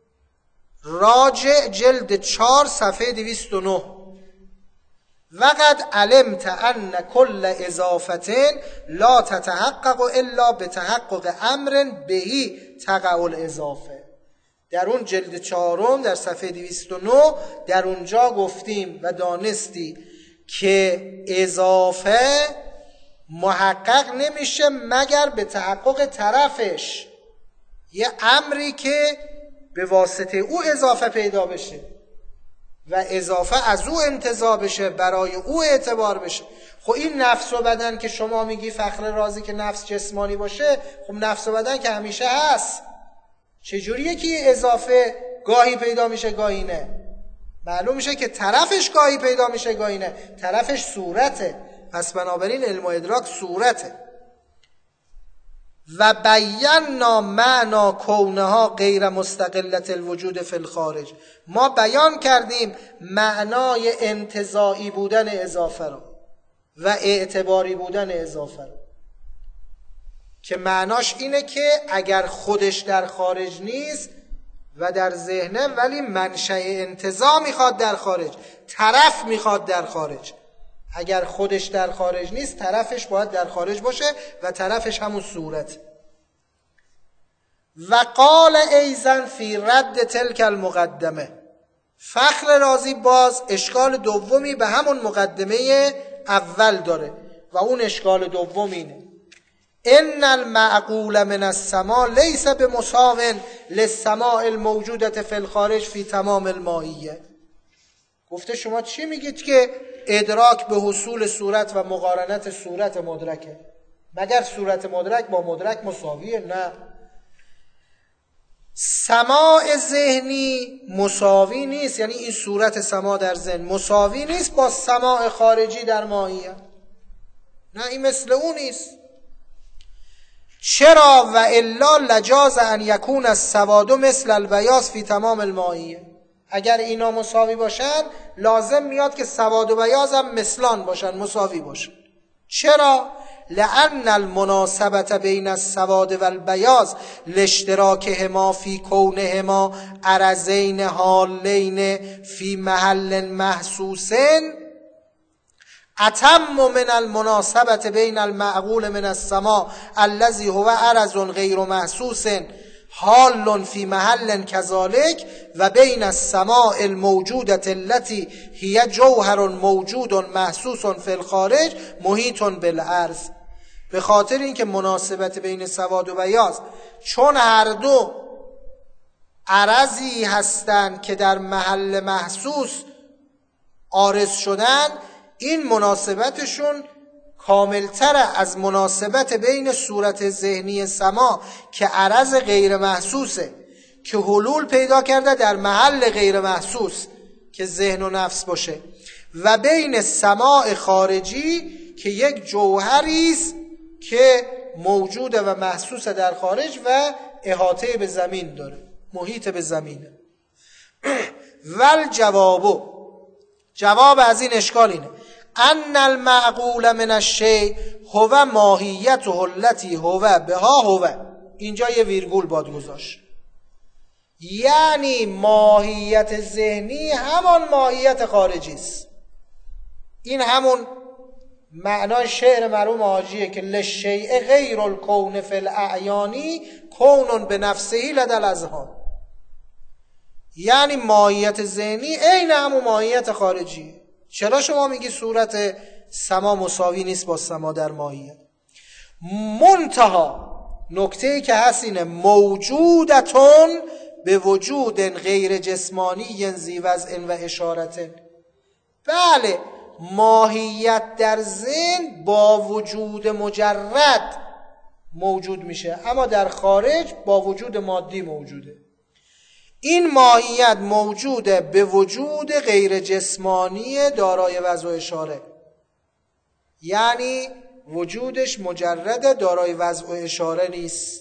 راجع جلد چار صفحه دویست و نه. وقد علمت ان کل اضافه لا تتحقق الا بتحقق امر بهی تقع الاضافه. در اون جلد چهارم در صفحه دویست و نه در اونجا گفتیم و دانستی که اضافه محقق نمیشه مگر به تحقق طرفش، یه امری که به واسطه او اضافه پیدا بشه و اضافه از او انتزاع بشه، برای او اعتبار بشه. خب این نفس و بدن که شما میگی فخر رازی که نفس جسمانی باشه، خب نفس و بدن که همیشه هست. چجوریه که اضافه گاهی پیدا میشه گاهی نه؟ معلوم میشه که طرفش گاهی پیدا میشه گاهی نه، طرفش صورته. پس بنابراین علم و ادراک صورته. و بینا معنا کونها غیر مستقلت الوجود فی الخارج. ما بیان کردیم معنای انتزاعی بودن اضافه رو و اعتباری بودن اضافه رو، که معناش اینه که اگر خودش در خارج نیست و در ذهنه، ولی منشأ انتزاع میخواد در خارج، طرف میخواد در خارج. اگر خودش در خارج نیست، طرفش باید در خارج باشه و طرفش همون صورت. و قال ایزن فی رد تلک المقدمه. فخر رازی باز اشکال دومی به همون مقدمه اول داره و اون اشکال دوم اینه: ان المعقول من السماع لیس بمساو للسماع الموجودة فی الخارج فی تمام الماهیه. گفته شما چی میگید که ادراک به حصول صورت و مقارنت صورت مدرکه؟ مگر صورت مدرک با مدرک مساویه؟ نه، سماع ذهنی مساوی نیست. یعنی این صورت سماع در ذهن مساوی نیست با سماع خارجی در ماهیه. نه، این مثل اون نیست. چرا؟ و الا لجاز ان یکون السواد مثل البیاض فی تمام الماهیه. اگر اینا مساوی باشن لازم میاد که سواد و بیاض هم مثلان باشن، مساوی باشن. چرا؟ لأن المناسبة بین السواد والبیاض لاشتراکهما فی کونهما عرضین حالین فی محل محسوس اتم من المناسبة بین المعقول من السماع الذي هو عرض غیر محسوس حال فی محل كذلك و بین السماع الموجودة التي هي جوهر موجود محسوس فی الخارج محیط بالعرض. به خاطر اینکه مناسبت بین سواد و بیاض چون هر دو عرضی هستند که در محل محسوس عارض شدن، این مناسبتشون کاملتر از مناسبت بین صورت ذهنی سما که عرض غیر محسوسه که حلول پیدا کرده در محل غیر محسوس که ذهن و نفس باشه، و بین سماع خارجی که یک جوهری است که موجوده و محسوسه در خارج و احاطه به زمین داره، محیط به زمینه. ول جوابو، جواب از این اشکال اینه ان المعقول من الشیء هو ماهیته التي هو بها هو. اینجا یه ویرگول باد گذاشت، یعنی ماهیت ذهنی همان ماهیت خارجی است. این همون معنای شعر مرحوم حاجیه که للشیء غیر الکون فی الاعیانی کون بنفسه لدى الاذهان، یعنی ماهیت ذهنی عین همون ماهیت خارجی. چرا شما میگی صورت سما مساوی نیست با سما در ماهیت؟ منتها نکته‌ای که هست اینه موجودتون به وجود غیر جسمانی ذی وضع و اشارت. بله، ماهیت در ذهن با وجود مجرد موجود میشه، اما در خارج با وجود مادی موجوده. این ماهیت موجوده به وجود غیر جسمانی دارای وضع و اشاره، یعنی وجودش مجرد دارای وضع و اشاره نیست.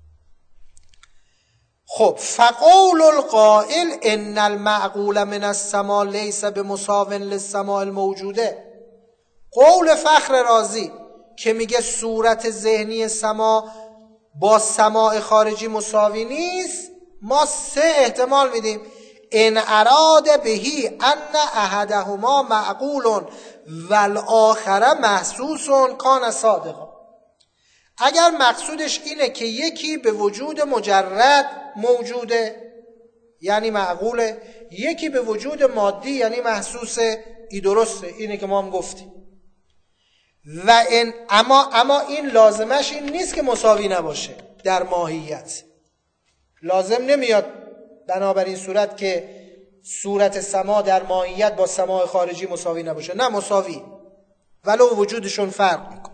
خب فقول القائل ان المعقول من السماع لیس بمساو للسماع الموجوده، قول فخر رازی که میگه صورت ذهنی سماع با سماع خارجی مساوی نیست، ما سه احتمال میدیم. ان اراد بهی ان احدهما معقول والآخر محسوس کان صادقا. اگر مقصودش اینه که یکی به وجود مجرد موجوده یعنی معقوله، یکی به وجود مادی یعنی محسوسه، ای درسته، اینه که ما هم گفتیم. و این اما اما این لازمش این نیست که مساوی نباشه در ماهیت. لازم نمیاد بنابراین صورت که صورت سما در ماهیت با سماع خارجی مساوی نباشه، نه مساوی، ولو وجودشون فرق میکنه.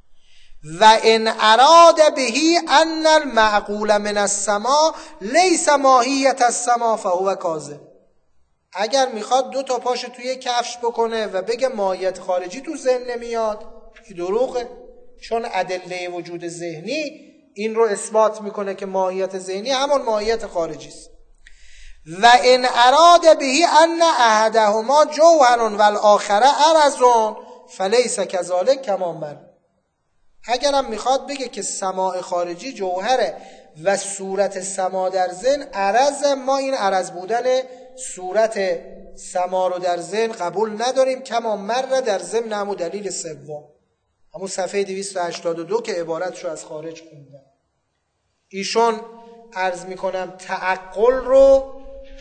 و ان اراد بهی ان المعقول من السماع لیس ماهیت السماع فهو کاذب. اگر میخواد دو تا پاشو توی کفش بکنه و بگه ماهیت خارجی تو ذهن نمیاد، این دروغه، چون ادله وجود ذهنی این رو اثبات میکنه که ماهیت ذهنی همون ماهیت خارجی است. و ان اراد بهی ان احدهما جوهر والآخر عرض فلیس کذالک کما مر. اگرم میخواد بگه که سماع خارجی جوهره و صورت سما در ذهن عرض، ما این عرض بودن صورت سما رو در ذهن قبول نداریم، کما مر در ضمن همون دلیل سوم، همون صفحه دویست و هشتاد و دو که عبارتشو از خارج خوندم. ایشون عرض میکنم تعقل رو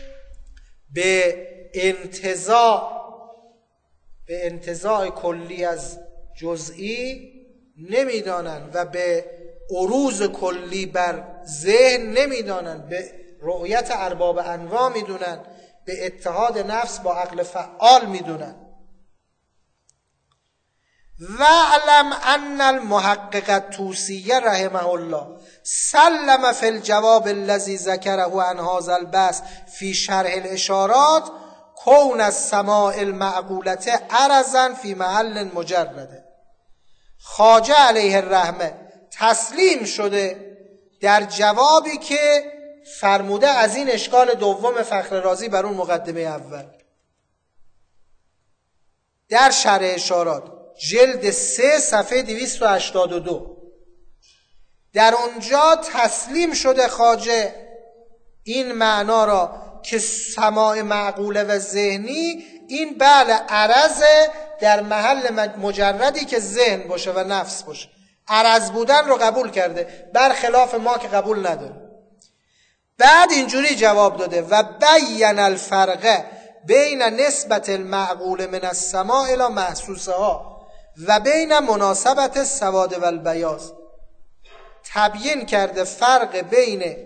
به انتزاع به انتزاع کلی از جزئی نمیدانن و به عروض کلی بر ذهن نمیدانن، به رؤیت ارباب انواع میدونن، به اتحاد نفس با عقل فعال میدونن. وَاعْلَمْ أَنَّ الْمُحَقِّقَ الطُّوسِيَّ رحمه الله سلم فی الجواب الذي ذكره عن هذا البحث في شرح الاشارات كون السماع المعقولة عرضا في محل مجرد. خواجه علیه الرحمه تسلیم شده در جوابی که فرموده از این اشکال دوم فخر رازی بر اون مقدمه اول در شرح اشارات. جلد سه صفحه دویست و هشتاد و دو. در اونجا تسلیم شده خواجه این معنا را که سماع معقوله و ذهنی این بله عرض در محل مجردی که ذهن باشه و نفس باشه، عرض بودن رو قبول کرده، برخلاف ما که قبول نداره. بعد اینجوری جواب داده و بین الفرق بین نسبت المعقول من السماع الی محسوسها و بین مناسبت السواد و البیاض. تبیین کرده فرق بین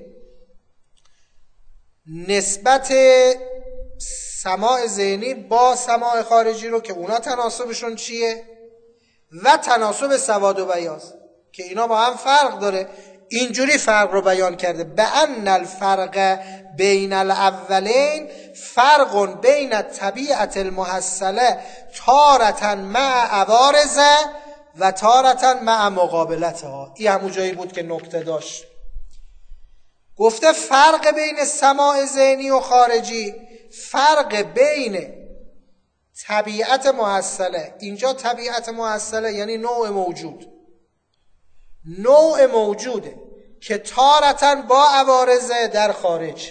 نسبت سماع ذهنی با سماع خارجی رو که اونا تناسبشون چیه و تناسب سواد و بیاض که اینا با هم فرق داره. اینجوری فرق رو بیان کرده بأن الفرق بین الاولین فرق بین الطبیعت المحصله تارة مع عوارض و تارة مع مقابلتها. این همون جایی بود که نکته داشت. گفته فرق بین سماع ذهنی و خارجی فرق بین طبیعت محصله، اینجا طبیعت محصله یعنی نوع موجود، نوع موجوده که تارتاً با عوارض در خارج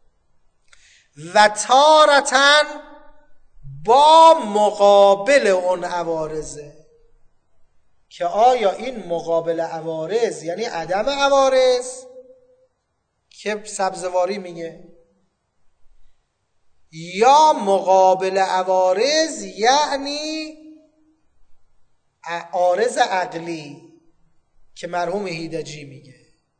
و تارتاً با مقابل اون عوارضه که آیا این مقابل عوارض یعنی عدم عوارض که سبزواری میگه، یا مقابل عوارض یعنی عارض عقلی که مرحوم هیدجی میگه.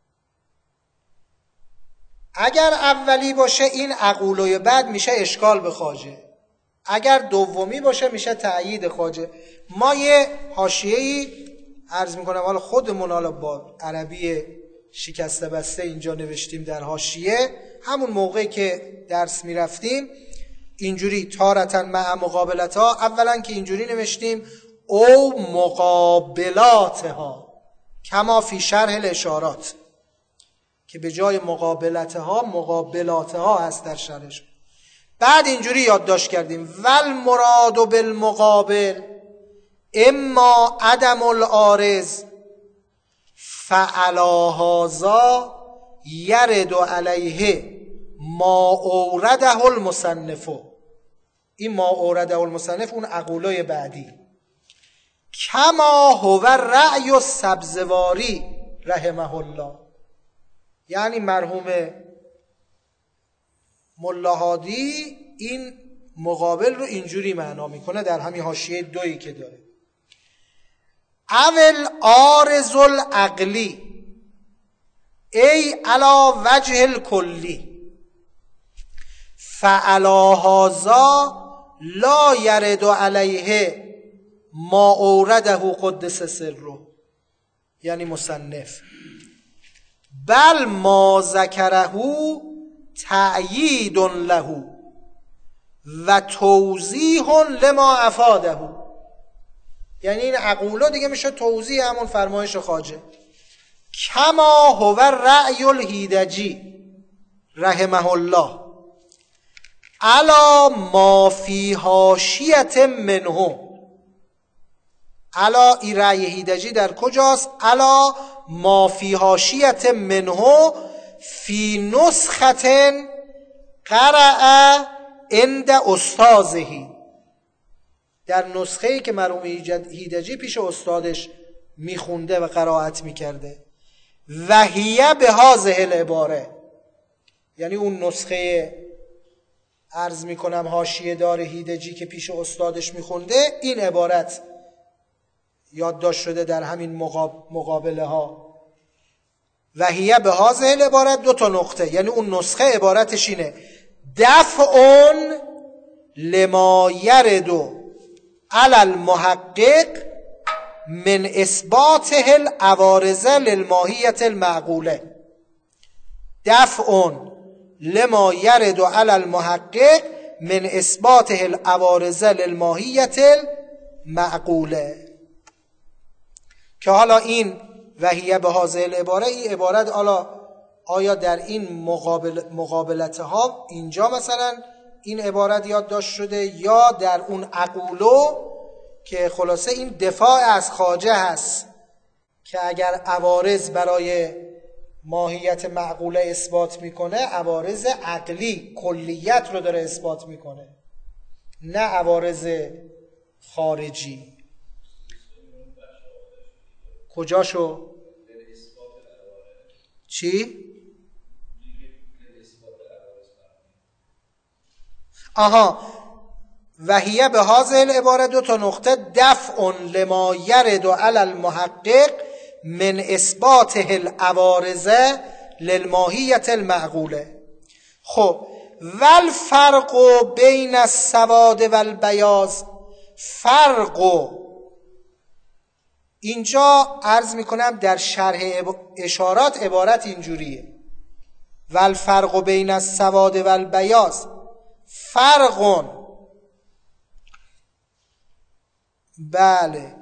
اگر اولی باشه این عقولوی بعد میشه اشکال به خواجه، اگر دومی باشه میشه تأیید خواجه. ما یه حاشیه‌ای عرض میکنم، حالا خودمون حالا با عربی شکسته بسته اینجا نوشتیم در حاشیه، همون موقعی که درس میرفتیم اینجوری تارتاً مع مقابلتها، اولا که اینجوری نوشتیم او مقابلاتها کما فی شرح الاشارات که به جای مقابلتها مقابلاتها هست در شرحش. بعد اینجوری یادداشت کردیم ول مراد بالمقابل اما عدم العارض فعلی هذا یرد علیه ما اورده المصنف. این ما اورده المصنف اون عقولای بعدی. کما هو رأی السبزواری رحمه الله، یعنی مرحوم ملا هادی این مقابل رو اینجوری معنا میکنه در همین حاشیه دویی که داره. اول عارض العقلی ای علی وجه الکلی فعلی هذا لا یرد علیه ما اورده قدس سره، یعنی مصنف، بل ما ذکره تأیید له و توضیح لما افاده. یعنی این عقولا دیگه میشه توضیح همون فرمایش خواجه. کما هو رأی الهیدجی رحمه الله علا ما فی حاشیة منه. علا این رأی هیدجی در کجاست؟ علا ما فی حاشیة منه فی نسخة قرأ عند استاذه، در نسخه‌ای که مرحوم هیدجی پیش استادش میخونده و قرائت میکرده. و هی به هذه العباره، یعنی اون نسخه عرض میکنم حاشیه دار هیدجی که پیش استادش میخونده این عبارت یادداشت شده در همین مقابله ها. و هی به هذه العباره دو تا نقطه، یعنی اون نسخه عبارتش اینه دفع لما یرد علی المحقق من اثباته العوارض للماهیة المعقوله. دفع لما یرد علی المحقق من اثباته العوارض للماهیة المعقوله. که حالا این وحیه به هذه العباره، این عبارت حالا آیا در این مقابل مقابلتها اینجا مثلا این عبارت یادداشت شده یا در اون عقولو که خلاصه این دفاع از خواجه هست که اگر عوارض برای ماهیت معقوله اثبات میکنه، عوارض عقلی کلیت رو داره اثبات میکنه، نه عوارض خارجی. کجاشو؟ چی؟ آها، وحیه به هذه العباره دو تا نقطه دفع لما یرد علی المحقق من اثباته العوارض للماهیت المعقوله. خب والفرق بین السواد والبیاض، فرق اینجا عرض میکنم در شرح اشارات عبارت اینجوریه: والفرق بین السواد والبیاض فرق، بله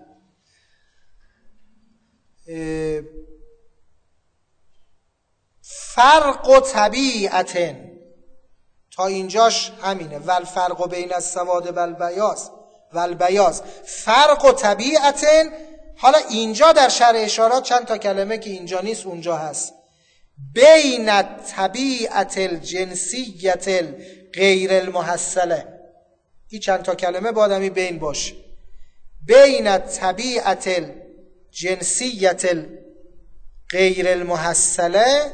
فرق طبیعت، تا اینجاش همینه. والفرق بین السواد والبیاض والبیاض فرق طبیعت. حالا اینجا در شرح اشارات چند تا کلمه که اینجا نیست اونجا هست: بین طبیعت الجنسیت غیر المحصله. این چند تا کلمه با آدمی بین باشه: بین طبیعت الجنسیت غیر المحصله،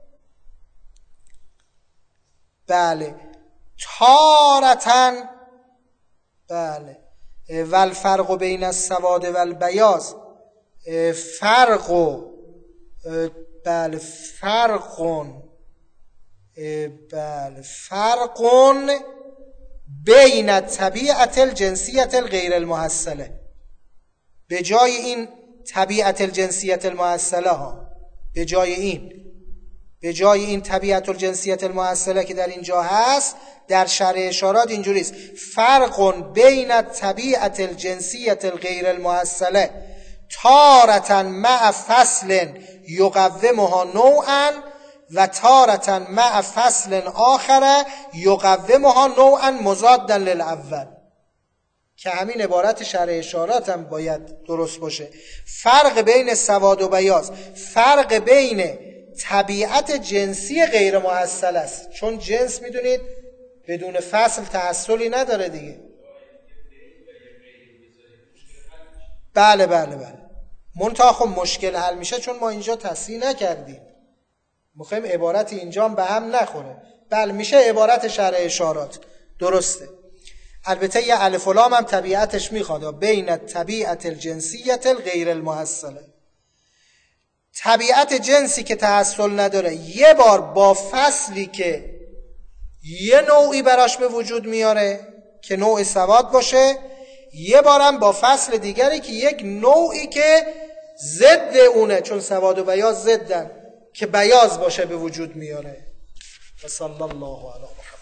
بله تارتن، بله والفرق بین السواد والبیاض فرق، بله فرق، بله فرق بین طبیعت الجنسیت الغیر المحصله. به جای این طبیعت الجنسیت المحصله ها، به جای این به جای این طبیعت الجنسیت المحصله که در اینجا هست، در شرح اشارات اینجوری است: فرق بین طبیعت الجنسیت الغیر المحصله تارة مع فصل یقومها نوعا و تارة مع فصل آخر یقومها نوعا مضادا للاول. که همین عبارت شرح اشارات هم باید درست باشه. فرق بین سواد و بیاض فرق بین طبیعت جنسی غیر محصل است، چون جنس میدونید بدون فصل تحصلی نداره دیگه. بله بله بله منتها خب مشکل حل میشه چون ما اینجا تصحیح نکردیم، میخوایم عبارت اینجا هم به هم نخوره. بله میشه عبارت شرح اشارات درسته. البته یه الف و لام هم طبیعتش میخواد، بین طبیعت الجنسیت الغیر المحصله. طبیعت جنسی که تحصل نداره یه بار با فصلی که یه نوعی براش به وجود میاره که نوع سواد باشه، یه بارم با فصل دیگری که یک نوعی که ضد اونه، چون سواد و بیاض ضدن، که بیاض باشه به وجود میاره. و صلی الله علیه